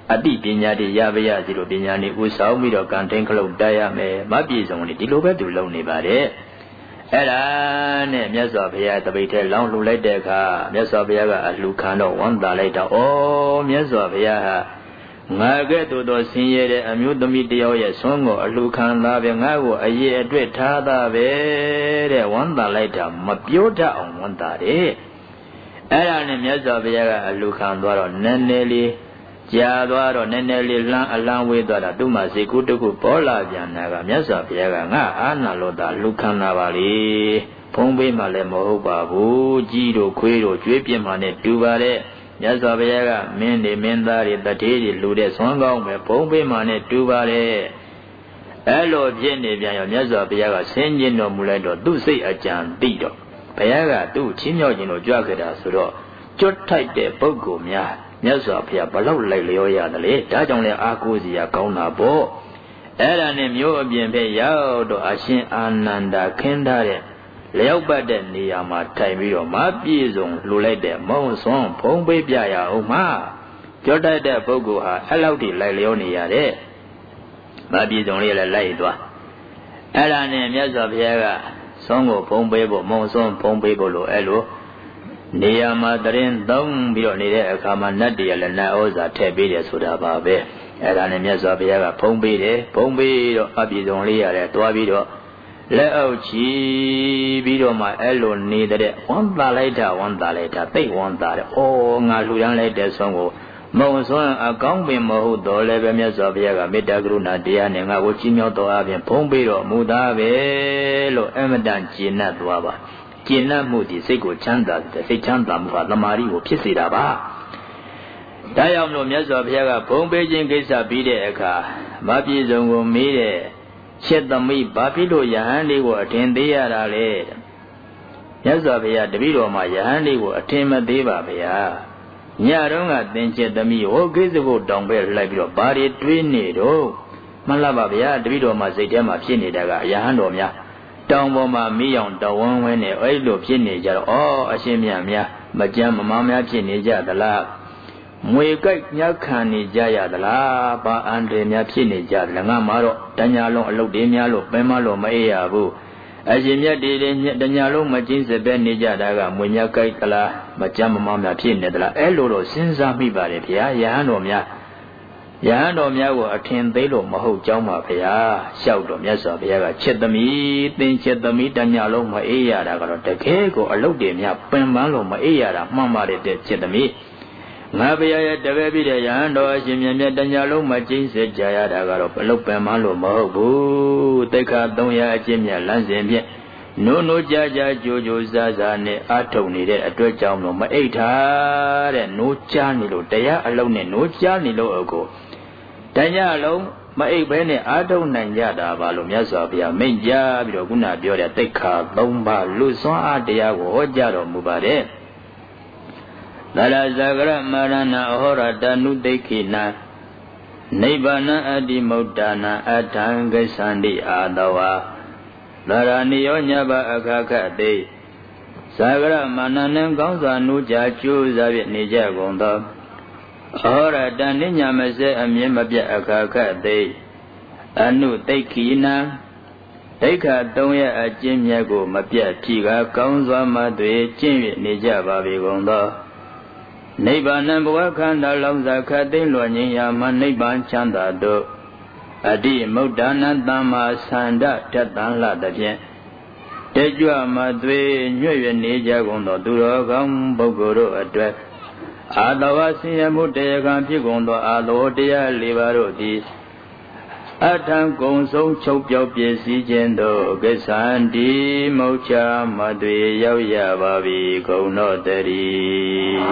အတိပညာတွေရပါရစီလို့ပညာနေဥဆောင်ပြီးတော့ကံထိန်ခလုတ်တက်ရမယ်မပြည့်စုံနေဒီလိုပဲသူလုံနေပါတယ်အဲ့ဒါနဲ့မြတ်စွာဘုရားတပိတ်ထဲလောင်းလှူလိုက်တဲ့အခါမြတ်စွာဘုရားကအလှခံတော့ဝမ်းသာလိုက်တော့ဩမြတ်စွာဘုရားဟာငါကဲ့သို့သောဆင်းရဲတဲ့အမျိုးသမီးတယောက်ရဲ့ဆွမ်းကိုအလှခံသားပဲငါ့ကိုအရေးအတွက်ထားတာပဲတဲ့ဝမ်းသာလိုက်တာမပြောတတ်အောင်ဝမ်းသာတယ်အဲ့ဒါနဲ့မြတ်စွာဘုရားကအလှခံသွားတော့နည်းနည်းလေးကြာသွားတော့နည်းနည်းလေးလှမ်းအလန်းဝေးသွားတာသူ့မှာစိတ်ကူးတစ်ခုပေါ်လာပြန်တာကမြတ်စွာဘုရားကငါအာနာလို့သာလှခံတာပါလေဖုံးပေးမှလည်းမဟုတ်ပါဘူးကြီးတို့ခွေးတို့ကျွေးပြင်းမှနဲ့တူပါတဲ့မြတ်စွာဘုရားကမင်းတွေမင်းသားတွေတထေးတွေလူတဲ့ဆွမ်းကောင်းပဲဖုံးပေးမှနဲ့တူပါတဲ့အဲ့လိုဖြစ်နေပြန်ရောမြတ်စွာဘုရားကဆင်းကျင်တော်မူလိုက်တော့သူ့စိတ်အကြံသိတော့ဘုရားကသူ့ချင်းမြောက်ခြင်းလို့ကြွခဲ့တာဆိုတော့ကျွတ်ထိုက်တဲ့ပုဂ္ဂိုလ်များမြတ်စွာဘုရားဘလောက်လိုက်လျောရတယ်လေဒါကြောင့်လဲအာကိုးစီရကောင်းတာပေါ့အဲ့ဒါနဲ့မျိုးအပြင်ပဲရောက်တော့အရှင်အာနန္ဒာခင်းထားတဲ့လျောက်ပတ်တဲ့နေရာမှာထိုင်ပြီးတော့မပြည့်စုံလှူလိုက်တဲ့မုံစွန်းဖုံးပေးပြရအောင်မကြော့တိုက်တဲ့ပုဂ္ဂိုလ်ဟာအဲ့လောက်ထိလိုက်လျောနေရတဲ့မပြည့်စုံလေးလည်းလိုက်သွားအဲ့ဒါနဲ့မြတ်စွာဘုရားကစွန်းကိုဖုံးပေးဖို့မုံစွန်းဖုံးပေးဖို့လို့အဲ့လိုနေရာမှာတရင်သုံးပြီးတော့နေတဲ့အခါမှာနတ်တရားလည်းနတ်ဩဇာထည့်ပေးတယ်ဆိုတာပါပဲအဲ့ဒါနဲ့မြတ်စွာဘုရားကဖုံးပေးတယ်ဖုံးပေးတော့အပြည့်စုံလေးရတယ်တွားပြီးတော့လက်အောက်ချီပြီးတော့မှအဲ့လိုနေတဲ့ဝမ်းသာလိုက်တာသိဝမ်းသာတယ်။အော်ငါလှူဒန်းလိုက်တဲ့ဆုံးကိုမုံစွန်းအကောင်းပင်မဟုတ်တော့လည်းပဲမြတ်စွာဘုရားကမေတ္တာကရုဏာတရားနဲ့ငါကိုကြီးမြောက်တော်အပြင်ဖုံးပေးတော်မူသားပဲလို့အမတန်ကျေနပ်သွားပါကျေနပ်မှုဒီစိတ်ကိုချမ်းသာတဲ့စိတ်ချမ်းသာမှုကသမာဓိကိုဖြစ်စေတာပါ။ဒါကြောင့်လို့မြတ်စွာဘုရားကဖုံးပေးခြင်းကိစ္စပြီးတဲ့အခါမပြည့်စုံကိုမေးတဲ့ချက်သမီးဘာဖြစ်လို့ယဟန်လေးကိုအထင်သေးရတာလဲမြတ်စွာဘုရားတပည့်တော်မှာယဟန်လေးကိုအထင်မသေးပါဗျာညတုန်းကသင်ချက်သမီးဟိုကိစ္စကိုတောင်ပဲလိုက်ပြီးတော့ဘာတွေတွေးနေတော့မှန်လားပါဗျာတပည့်တော်မှာစိတ်ထဲမှာဖြစ်နေတာကယဟန်တော်များတောင်ပေါ်မှာမိအောင်တဝန်းဝန်းနဲ့အဲ့လိုဖြစ်နေကြတော့အရှင်မြတ်များမကြမ်းမမားများဖြစ်နေကြသလားမွေကြိုက်ညခံနေကြရသလားဘာအန္တရာယ်များဖြစ်နေကြသလဲငါမှတော့တညာလုံးအလုတ်တွေများလို့ပင်မလို့မအေးရဘူးအရှင်မြတ်တွေတညာလုံးမကျင်းစပဲနေကြတာကမွေညကြိုက်ကလားမကြမ်းမမားများဖြစ်နေသလားအဲ့လိုတော့စဉ်းစားမိပါတယ်ဗျာယဟန်တော်များကိုအထင်သေးလို့မဟုတ်ကြောင်းပါဗျာလျှောက်တော့မြတ်စွာဘုရားကချက်သမီးသင်ချက်သမီးတညာလုံးမအေးရတာကတော့တကယ်ကိုအလုတ်တွေများပင်ပန်းလို့မအေးရတာမှန်ပါတယ်တဲ့ချက်သမီးငါဘုရားရဲ့တပည့်ပြတဲ့ယဟန်တော်အရှင်မြတ်မြတ်တညာလုံးမကျင်းစေကြရတာကတော့ဘလို့ပင်မလို့မဟုတ်ဘူးတိခါ300အကျင့်မြတ်လမ်းစဉ်ဖြင့်နိုးကြကြကြိုစားစားနဲ့အာထုံနေတဲ့အတွက်ကြောင့်လို့မအိတ်ထားတဲ့နိုးကြားနေလို့တရားအလုံးနဲ့နိုးကြားနေလို့အကိုတညာလုံးမအိတ်ဘဲနဲ့အာထုံနိုင်ကြတာပါလို့မြတ်စွာဘုရားမိန့်ကြားပြီးတော့ခုနပြောတဲ့တိခါ3ပါးလူစွမ်းအားတရားကိုဟောကြားတော်မူပါတယ်သရဇဂရမရဏအဟောရတနုတိခိနာနိဗ္ဗာနအတ္တိမုဒ္ဒနာအထံဂစ္ဆန္တိအာတဝါသရဏိယောညဘအခခတိဇဂရမဏနံကောင်းစွာနုကြကျိုးစားဖြင့်နေကြကုန်သောအဟောရတနိညာမစေအမြင်မပြတ်အခခတိအနုတိခိနာဒိဋ္ဌ300အကျင့်မြတ်ကိုမပြတ်ထီကကောင်းစွာမှတွေ့ကျင့်၍နေကြပါပြီကုန်သောနိဗ္ဗာန်ဘဝခန္ဓာလောင်စာခတ်သိမ်းလွန်ငြိမ်းရာမှာနိဗ္ဗာန်ချမ်းသာတို့အတ္တိမုဒ္ဒနာသမ္မာသန္ဓတတံလှသဖြင့်တကြွမှသွေညွတ်ရနေကြကုန်သောသူတော်ကောင်းပုဂ္ဂိုလ်တို့အတွက်အာတဝဆင်းရဲမှုတရားကံဖြစ်ကုန်သောအာလောတရား၄ပါးတို့သည်အထံကုံဆုံးချုပ်ပြောက်ပြည့်စည်ခြင်းတို့ကိစ္ဆန္တိမုတ်ချမသွေရောက်ရပါပြီဂုဏတော်တည်း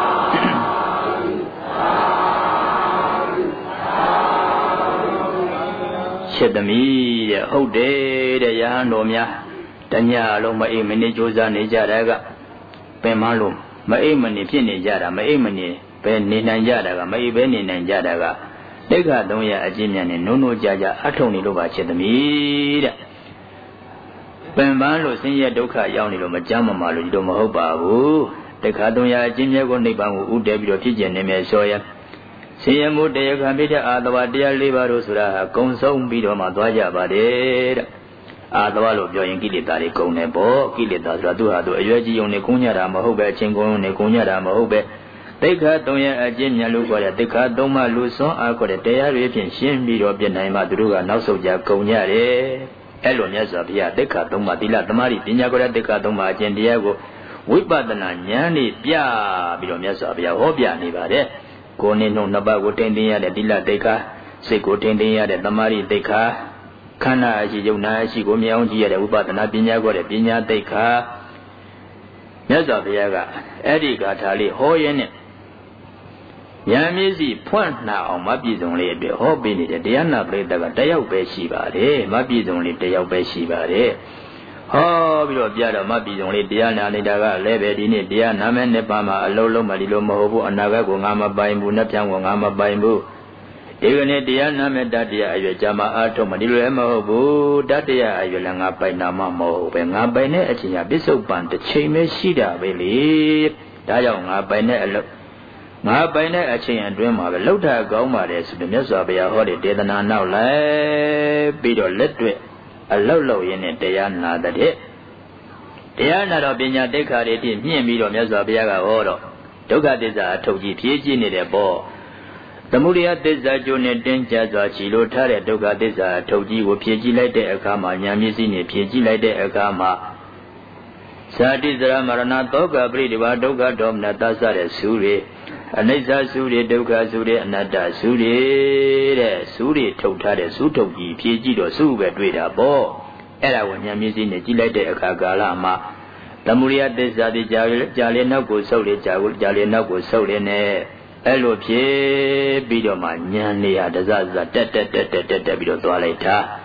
ချက်သမီးတဲ့ဟုတ်တယ်တဲ့ယဟန်တော်များတညလုံးမအိမ်မနေကြိုးစားနေကြတဲ့ကပင်မလို့မအိမ်မနေဖြစ်နေကြတာမအိမ်မနေပဲနေနိုင်ကြတာကမအိမ်ပဲနေနိုင်ကြတာကတိက္ခ300အကျင့်မြတ်နဲ့နိုးကြအထုံနေလို့ပါချက်သမီးတဲ့ပင်ပန်းလို့ဆင်းရဲဒုက္ခရောက်နေလို့မကြမ်းမမာလို့ဒီလိုမဟုတ်ပါဘူးတိက္ခ300အကျင့်မြတ်ကိုနိဗ္ဗာန်ကိုဥတည်ပြီးတော့ဖြစ်ကျင်နေမယ်ဆိုရင် Siyamu Dea Kamita Adavadia Libaru Sura, Consum Bido Madwaja Bade Adavalo Join Gilitari Konebo, Gilita Raduado, Yoji Unicunyara Mahobe, Chingo Necunyara Mahobe, Teka Doya Ajimia Luca, Teka Doma Luson, Akotea Ripin, Shin Bido Pianima Druga, Nausoja Konyare, Elonia Zabia, Teka Doma Dila Tamari, Pinagora Teka Doma Gendiago, Wipatana Nyani, Pia, Bidomia Sabia, Hobia Nivade. Kone no nabago tendiya de dila deka, seko tendiya de tamari deka, kana aji yuna aji go miyaung ji de upatana pinya go de pinya deka. Nyasa biyaga, edi gata li ho yin ne. Yamisi point na on mapizong li de ho bini de dayana pretaga dayauk be shi bare, mapizong li dayauk be shi bare. Ho biro biado mapizong li dayana nidaga lebe di ni dayana me ne pama alolo malilo mahobu anaga go ngama baimbu na pyang go ngama baimbu. Egane dayana me datiya ayo jama ato malilo e mahobu datiya ayo la nga baina ma mahobe nga baine achinya bisuk pan de chain me shi da be le. Da yaung nga baine alo nga baine achinya twin ma be lau ta kaung pare su de Myatwa Baya ho de Dedana nauk lai pi do let twet a low yin ne dayana da de. Dayana do pinya dekha de ti myin pi do Myatwa Baya ga ho do Dukkha Thissa athuk ji phie ji ni de po. Tamuriya Thissa jo ne tin cha swa chi lo tha de Dukkha Thissa athuk ji ko phie ji lai de akha ma nyan myisi ni phie ji lai de akha ma Sati Sara Marana Tokkha Prithiva Dukkha Domna Tassa de su re Anissa su re Dukkha su re Anatta su re de su re thuk tha de su thuk ji phie ji do su be twai da po. Ae da ko nyan myisi ni ji lai de akha kala ma Tamuriya Thissa di ja le nak ko sauk le ja le nak ko sauk le ne ai lo phie pi do ma nyan ne ya dasa tet pi do twa lai tha.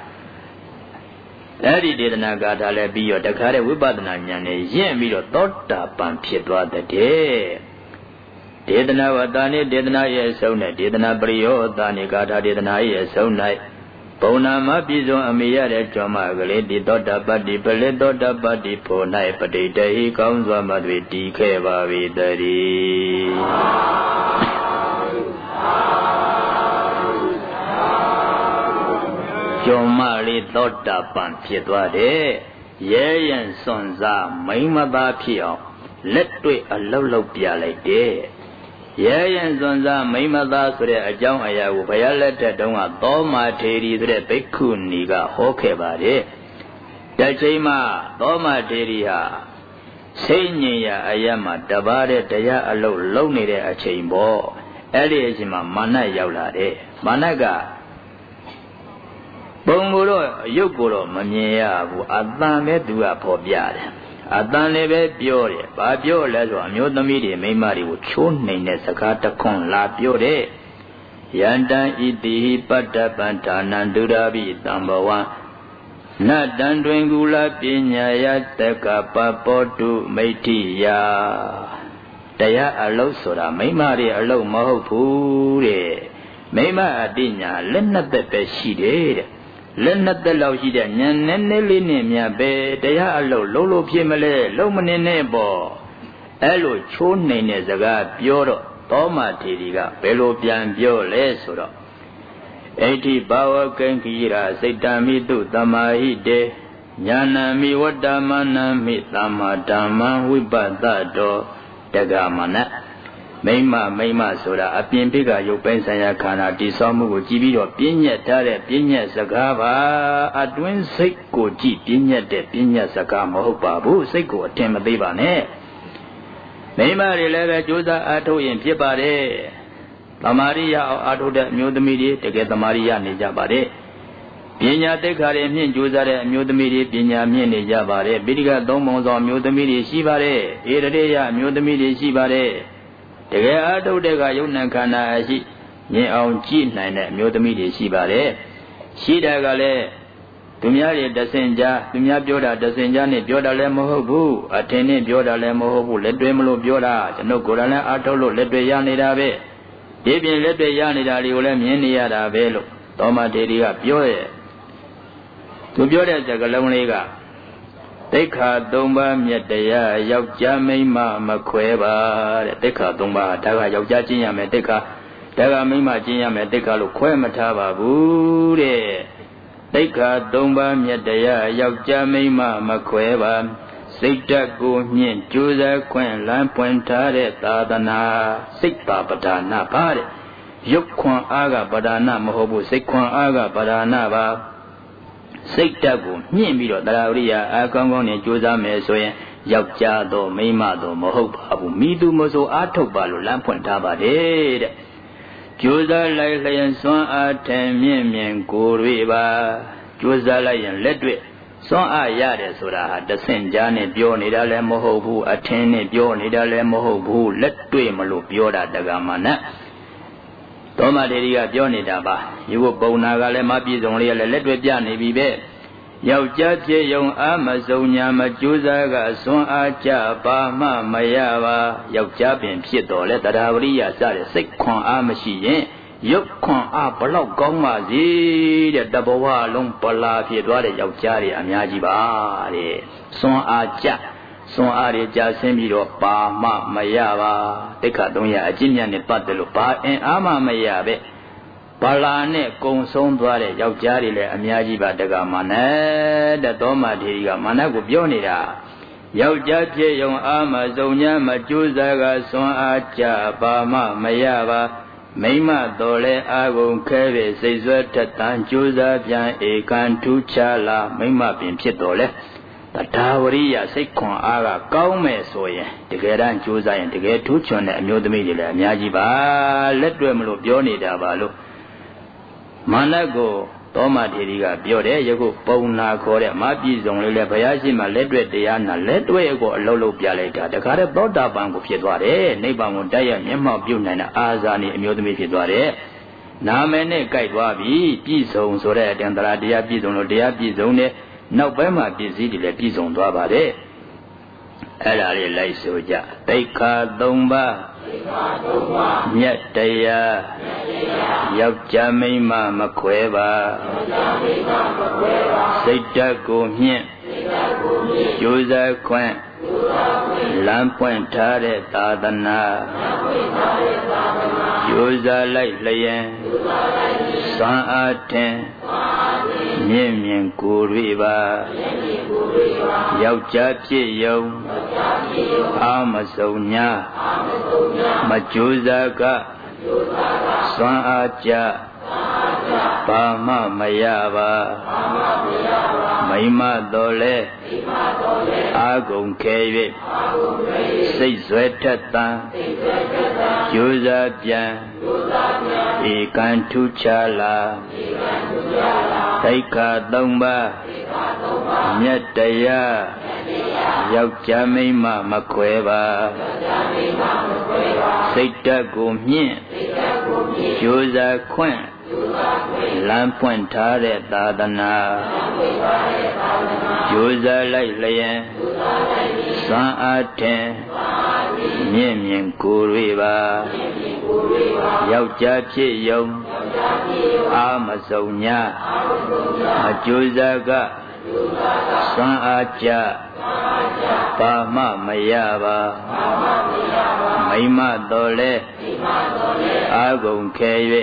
Adi Dedana Gata le pi yo takha de Wipatana nyan ne yin pi do Thotta Pan phit twa de. Dedana Vatani Dedana ye sauk ne Dedana Priyo Tani Gata Dedana ye sauk nai Pauna ma pizong amiya de choma gale di Thotta Patti Pale Thotta Patti pho nai Patitahi kaung swa ma thwe ti khe ba vi tari. Choma li Thotta Pan phit twa de. Ye yan son sa maima tha phit aung let twai a lau pya lai de. Ye yan son sa maima tha so de ajaung aya ko Baya let that taung ka Thoma Theri so de bhikkhu ni ka ho khe ba de. Dat chain ma Thoma Theri ha sai nyin ya aya ma taba de taya a lau ne de a chain po. Adi a chain ma Manat yauk la de. Manat ka Bong ko do yuk ko do ma myin ya bu a than be tu ka pho pya de. A than le be pyo de. Ba pyo le so a myo thami de maima de ko chho nain de sakha takhon la pyo de. Yantan iti patta pantanan durabi tambawan Natan twin gula pinya ya taka papotu maitiya. Daya alau sora maima de alau mahok phu de. Maima adinya lennat pe shi de. Lennat lau shi de nyan ne le ne mya be daya alau lo phit ma le lo ma ne ne po. Ai lo chho nain de saka pyo do Thoma Theri ka be lo pyan pyo le so do Eti bawa kankira saitami tu tamahi de Nyanami wadamanami tamadama wipata do Dagamana Maima soda apin pika yuk pain sanya khana ti samu ko ji pi do pinyat tha de pinyat saka ba atwin sait ko ji pinyat de pinyat saka ma hok pa bu sait ko athin ma thai ba ne. Maima de le be josa athuk yin phit pa de. Tamari ya athuk de myo thami de teke tamari ya ne ja pa de. Pinya tikha de myin josa de myo thami de pinya myin ne ja pa de. Pithika thong pong saw myo thami de shi pa de. Erade ya myo thami de shi pa de. Teke athuk de ka yuk nan khana a shi nyin aung ji nain de myo thami de shi pa de. Shi da ka leသူများတွေတဆင်ကြားသူများပြောတာတဆင်ကြားနဲ့ပြောတာလည်းမဟုတ်ဘူးအထင်နဲ့ပြောတာလည်းမဟုတ်ဘူးလက်တွဲမလို့ပြောတာကျွန်တော်ကိုယ်တိုင်လည်းအားထုတ်လို့လက်တွဲရနေတာပဲဒီပြင်လက်တွဲရနေတာတွေကိုလည်းမြင်နေရတာပဲလို့သောမထေရီကပြောရဲ့သူပြောတဲ့စကားလုံးလေးကသိက္ခာ၃ပါးမြတ်တရားယောက်ျားမိန်းမမခွဲပါတဲ့သိက္ခာ၃ပါးဒါကယောက်ျားကျင့်ရမယ်သိက္ခာ Daga Mima Jiam, take a look, Quemataba, Bude, Deka, Domba, Miadaya, Yakja Mima, Maqueva, Sita Go, Nien, Juza, Quen, Lampuentare, Tadana, Sikpa, Patana, Pare, Yukwan Aga, Badana, Mohobu, Sikwan Aga, Badana, Ba. Sita Go, Nien Biro, Daria, Akangon, Juza, Mesoyan, Yakjado, Mimado, Mohobu, Midu Mozo, Atobalu, Lampuentaba, dead. Juza like Lion Son Atem Mien Kuriba, Juza Lion Ledwit, Son Ayade Sura, the Saint Janet Bionidale Mohobu, attended Bionidale Mohobu, let to him look Bioda Dagamana. Toma Deria Bionidaba, you will Bonagale Mabis only a Ledwit Jani Bibe. Yaujati Young Amazonia Majuzaga Son Acha Bama Mayava Yaujabin Pieto let the Ravia Sari Sikon Amashi Yukon Apollo Goma Z the Daboa Lumpala Piedware Yaujari Amiajiba Son Acha Son Arija Semiro Bama Mayava Tekadonia Jimian Patelupa and Ama Mayabe Palane Kong Song Dware Yaujari le Amiajiba Dagamane, the Doma Diga Manago Bionida Yaujati Young Amazonia Majuzaga Son Acha Bama Mayava Meima Dole Agon Keve Sezweta Tanjuza Pian Ekan Tuchala Meima Pin Pietole the Tawaria Sekon Aga Gaume Soye, the Geran Juza and the Get Tuchon and Mudmidila Amiajiba, let them look Bionida Balu. Manago, Toma Diriga, Biore, Yago, Pona, Kore, Mabis, only Lepayashima, Ledwet, Diana, Ledway go, Lolo Pialeta, the Kare Boda Bango Piedware, Neighbor Mundaya, Yama Bunan, Azani, Mudmi Piedware. Namene Kaitwabi, Pison, Sore, and the Radia Pison, Dia Pisone, now Bema busy the Pison Dwabare. Elari Laisoja, Teka Domba. Nyataya Yaujamima Maqueva Sita Go Mien Juza Quen Lampuentare Tadana Juza Light Layan San Aten Mien Kuriba Yaujapi Yo Amazonia Majuzaga San Acha Bama Mayava Maima Dole Agon Keve Sezweta Juza Pian Ekan Tuchala Taika Domba Nyataya Yaujamima Maqueva Sita Go Mien Juza Quen Lampuentare Tadana Juza Light Layan San Aten Mien Kuriba Yaujapi Young Amazonia Majuzaga San Acha Bama Mayava Maima Dole Agon Keve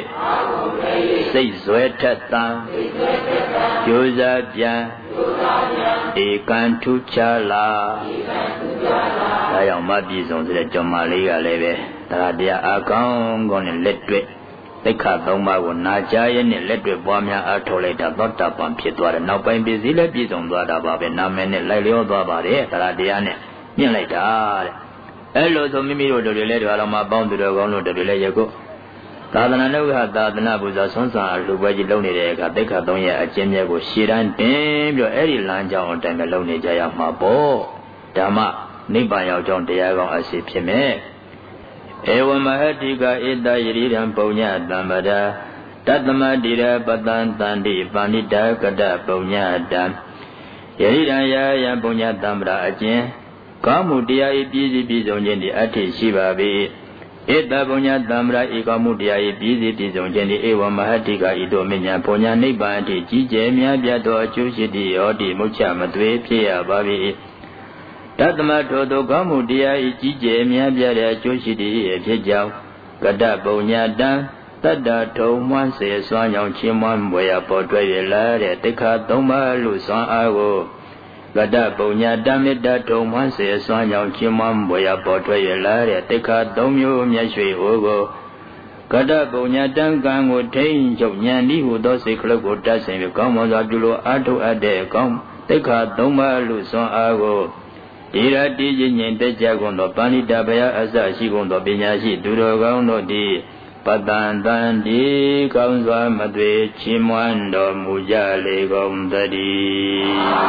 Sezweta Juza Pian Ekan Tuchala Ayam Mabison to the Jomaliga Leve Taradia Akon Gon Letwe Teka Doma will Naja and Letwe Bomia Atoleta Dota Pam Pietua now by busy Lebison Dwada Babe Namen Lalio Babare Taradiane Nileta Hello to Mimiro to the letter Alama bound to the Gono to the Lejago Tadana Noga Tadana Buza Sonsa Lubaji Lone Kateka Donya Ajemiago Shiran Tim your Eri Lanja on Tamalone Jaya Mabo Dama Nibaya John Diago Asipime Ewa Mahatiga Ida Yiridan Ponya Damada Tatama Dira Batan Tandi Vanita Kada Ponya Dam Yiridan Yaya Ponya Damra Ajin Kamudia Ibizi Bizonjen the Ati Shibabi Eda Ponya Damra Ikamudia Ibizi Bizonjen the Ewa Mahatiga Idomina Ponya Nibanti Jijemia Biado Chushidi Odi Mucha Madwe Pia Babi Tatama Toto Kamudia Ijemia Biada Chushidi Pijao Kada Ponya Dam Tata Thoman says Swan Young Chimon Boya Portrait Lade, Tika Doma Luson Ago. Gada Bonya Damida Thoman says Swan Young Chimon Boya Portrait Lade, Tika Domio Miashui Ogo. Gada Bonya Dangang would take Jokyan who does a cloak would dust and become on Adulo Ado Ade come. Tika Doma Luson Ago. Ira Dijin the Jagon of Bani Dabaya as a Shigon of Binyashi, Durogan no di Patan Dandi, Kaunza Madwe, Chimwando, Mujale Gondadi.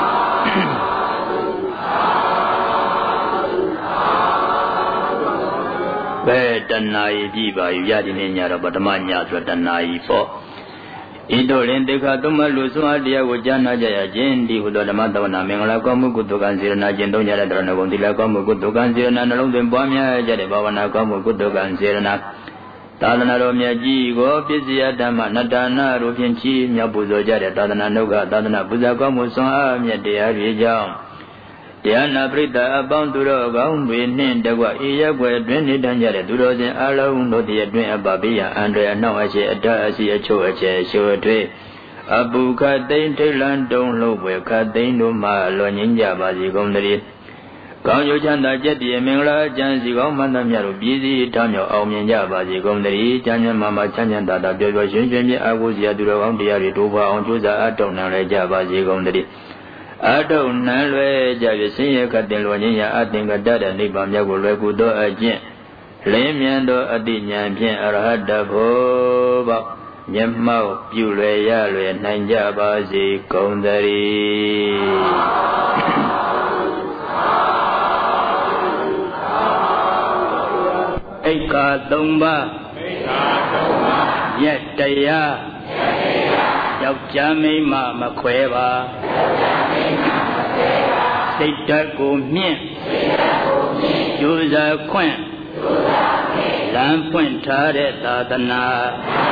Vetanai Diva, Yadin Yarabatamania, Vetanai for. Idolin de Katuma Lusuadia Wujana Jaya Jendi, who the Madonna Mingla Komu Kutukan Sirana Jendo Yadrana Gondila Komu Kutukan Sirana, London Bomia, Jadebavana Komu Kutukan Sirana, Tadana Romia Jigo, Pizia Dama, Natana, Rufianchi, Miabuzo Jada, Tadana Noga, Tadana Buza Komu Son, Yadia Rijam. Diana Brita abound to the wind, the Gua Iagua, Dwayne Danjare, Duros and Alone, no dear Dwayne Ababia, Andrea, no, I say a Darcy, a Choache, show tray. Abu Katain Tailand, don't low, where Katain no ma, Loninja, Bazigondari. Gaujo Chanda Jetty, Mingla, Jansi, Gomandam Yaru, busy, Tamio, Omanja, Bazigondari, Janjan Mama Chanjan, Dada, Bill, Shinji, Aguzia, Duro, Diari, Tuba, on Juza, Atom, Naraja, Bazigondari. Ado Nalwe Javisi Katilwania Atinga Dada Nibam Yagudo Agent Lemiando Adinyan Pien Arhada Boba Yamau Pule Yalwe Nanja Bazi Kondari Eka Domba Yetaya Yaujami Ma Makweva Sitaku Mien Yuza Quen Lampuin Tare Tadana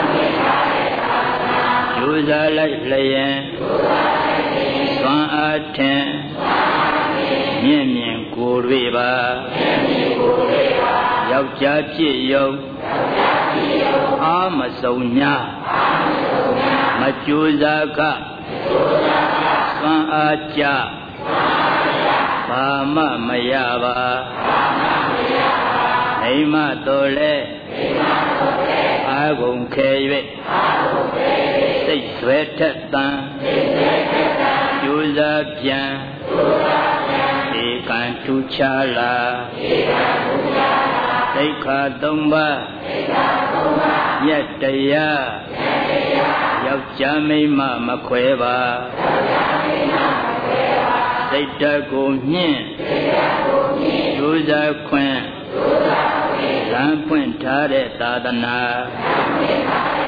Yuza Layan Swan Aten Mien Mien Kuriba Yaujaji Yo Amasonya Majuzaka Swan Aja Bama Mayaba Aima Dole Agon Kave Six Vetetan Yuza Pian Ekan Tuchala Eka Domba Yetaya Yaujami Ma Makweva Sitaku Mien Yuza Quen Lampuin Tare Tadana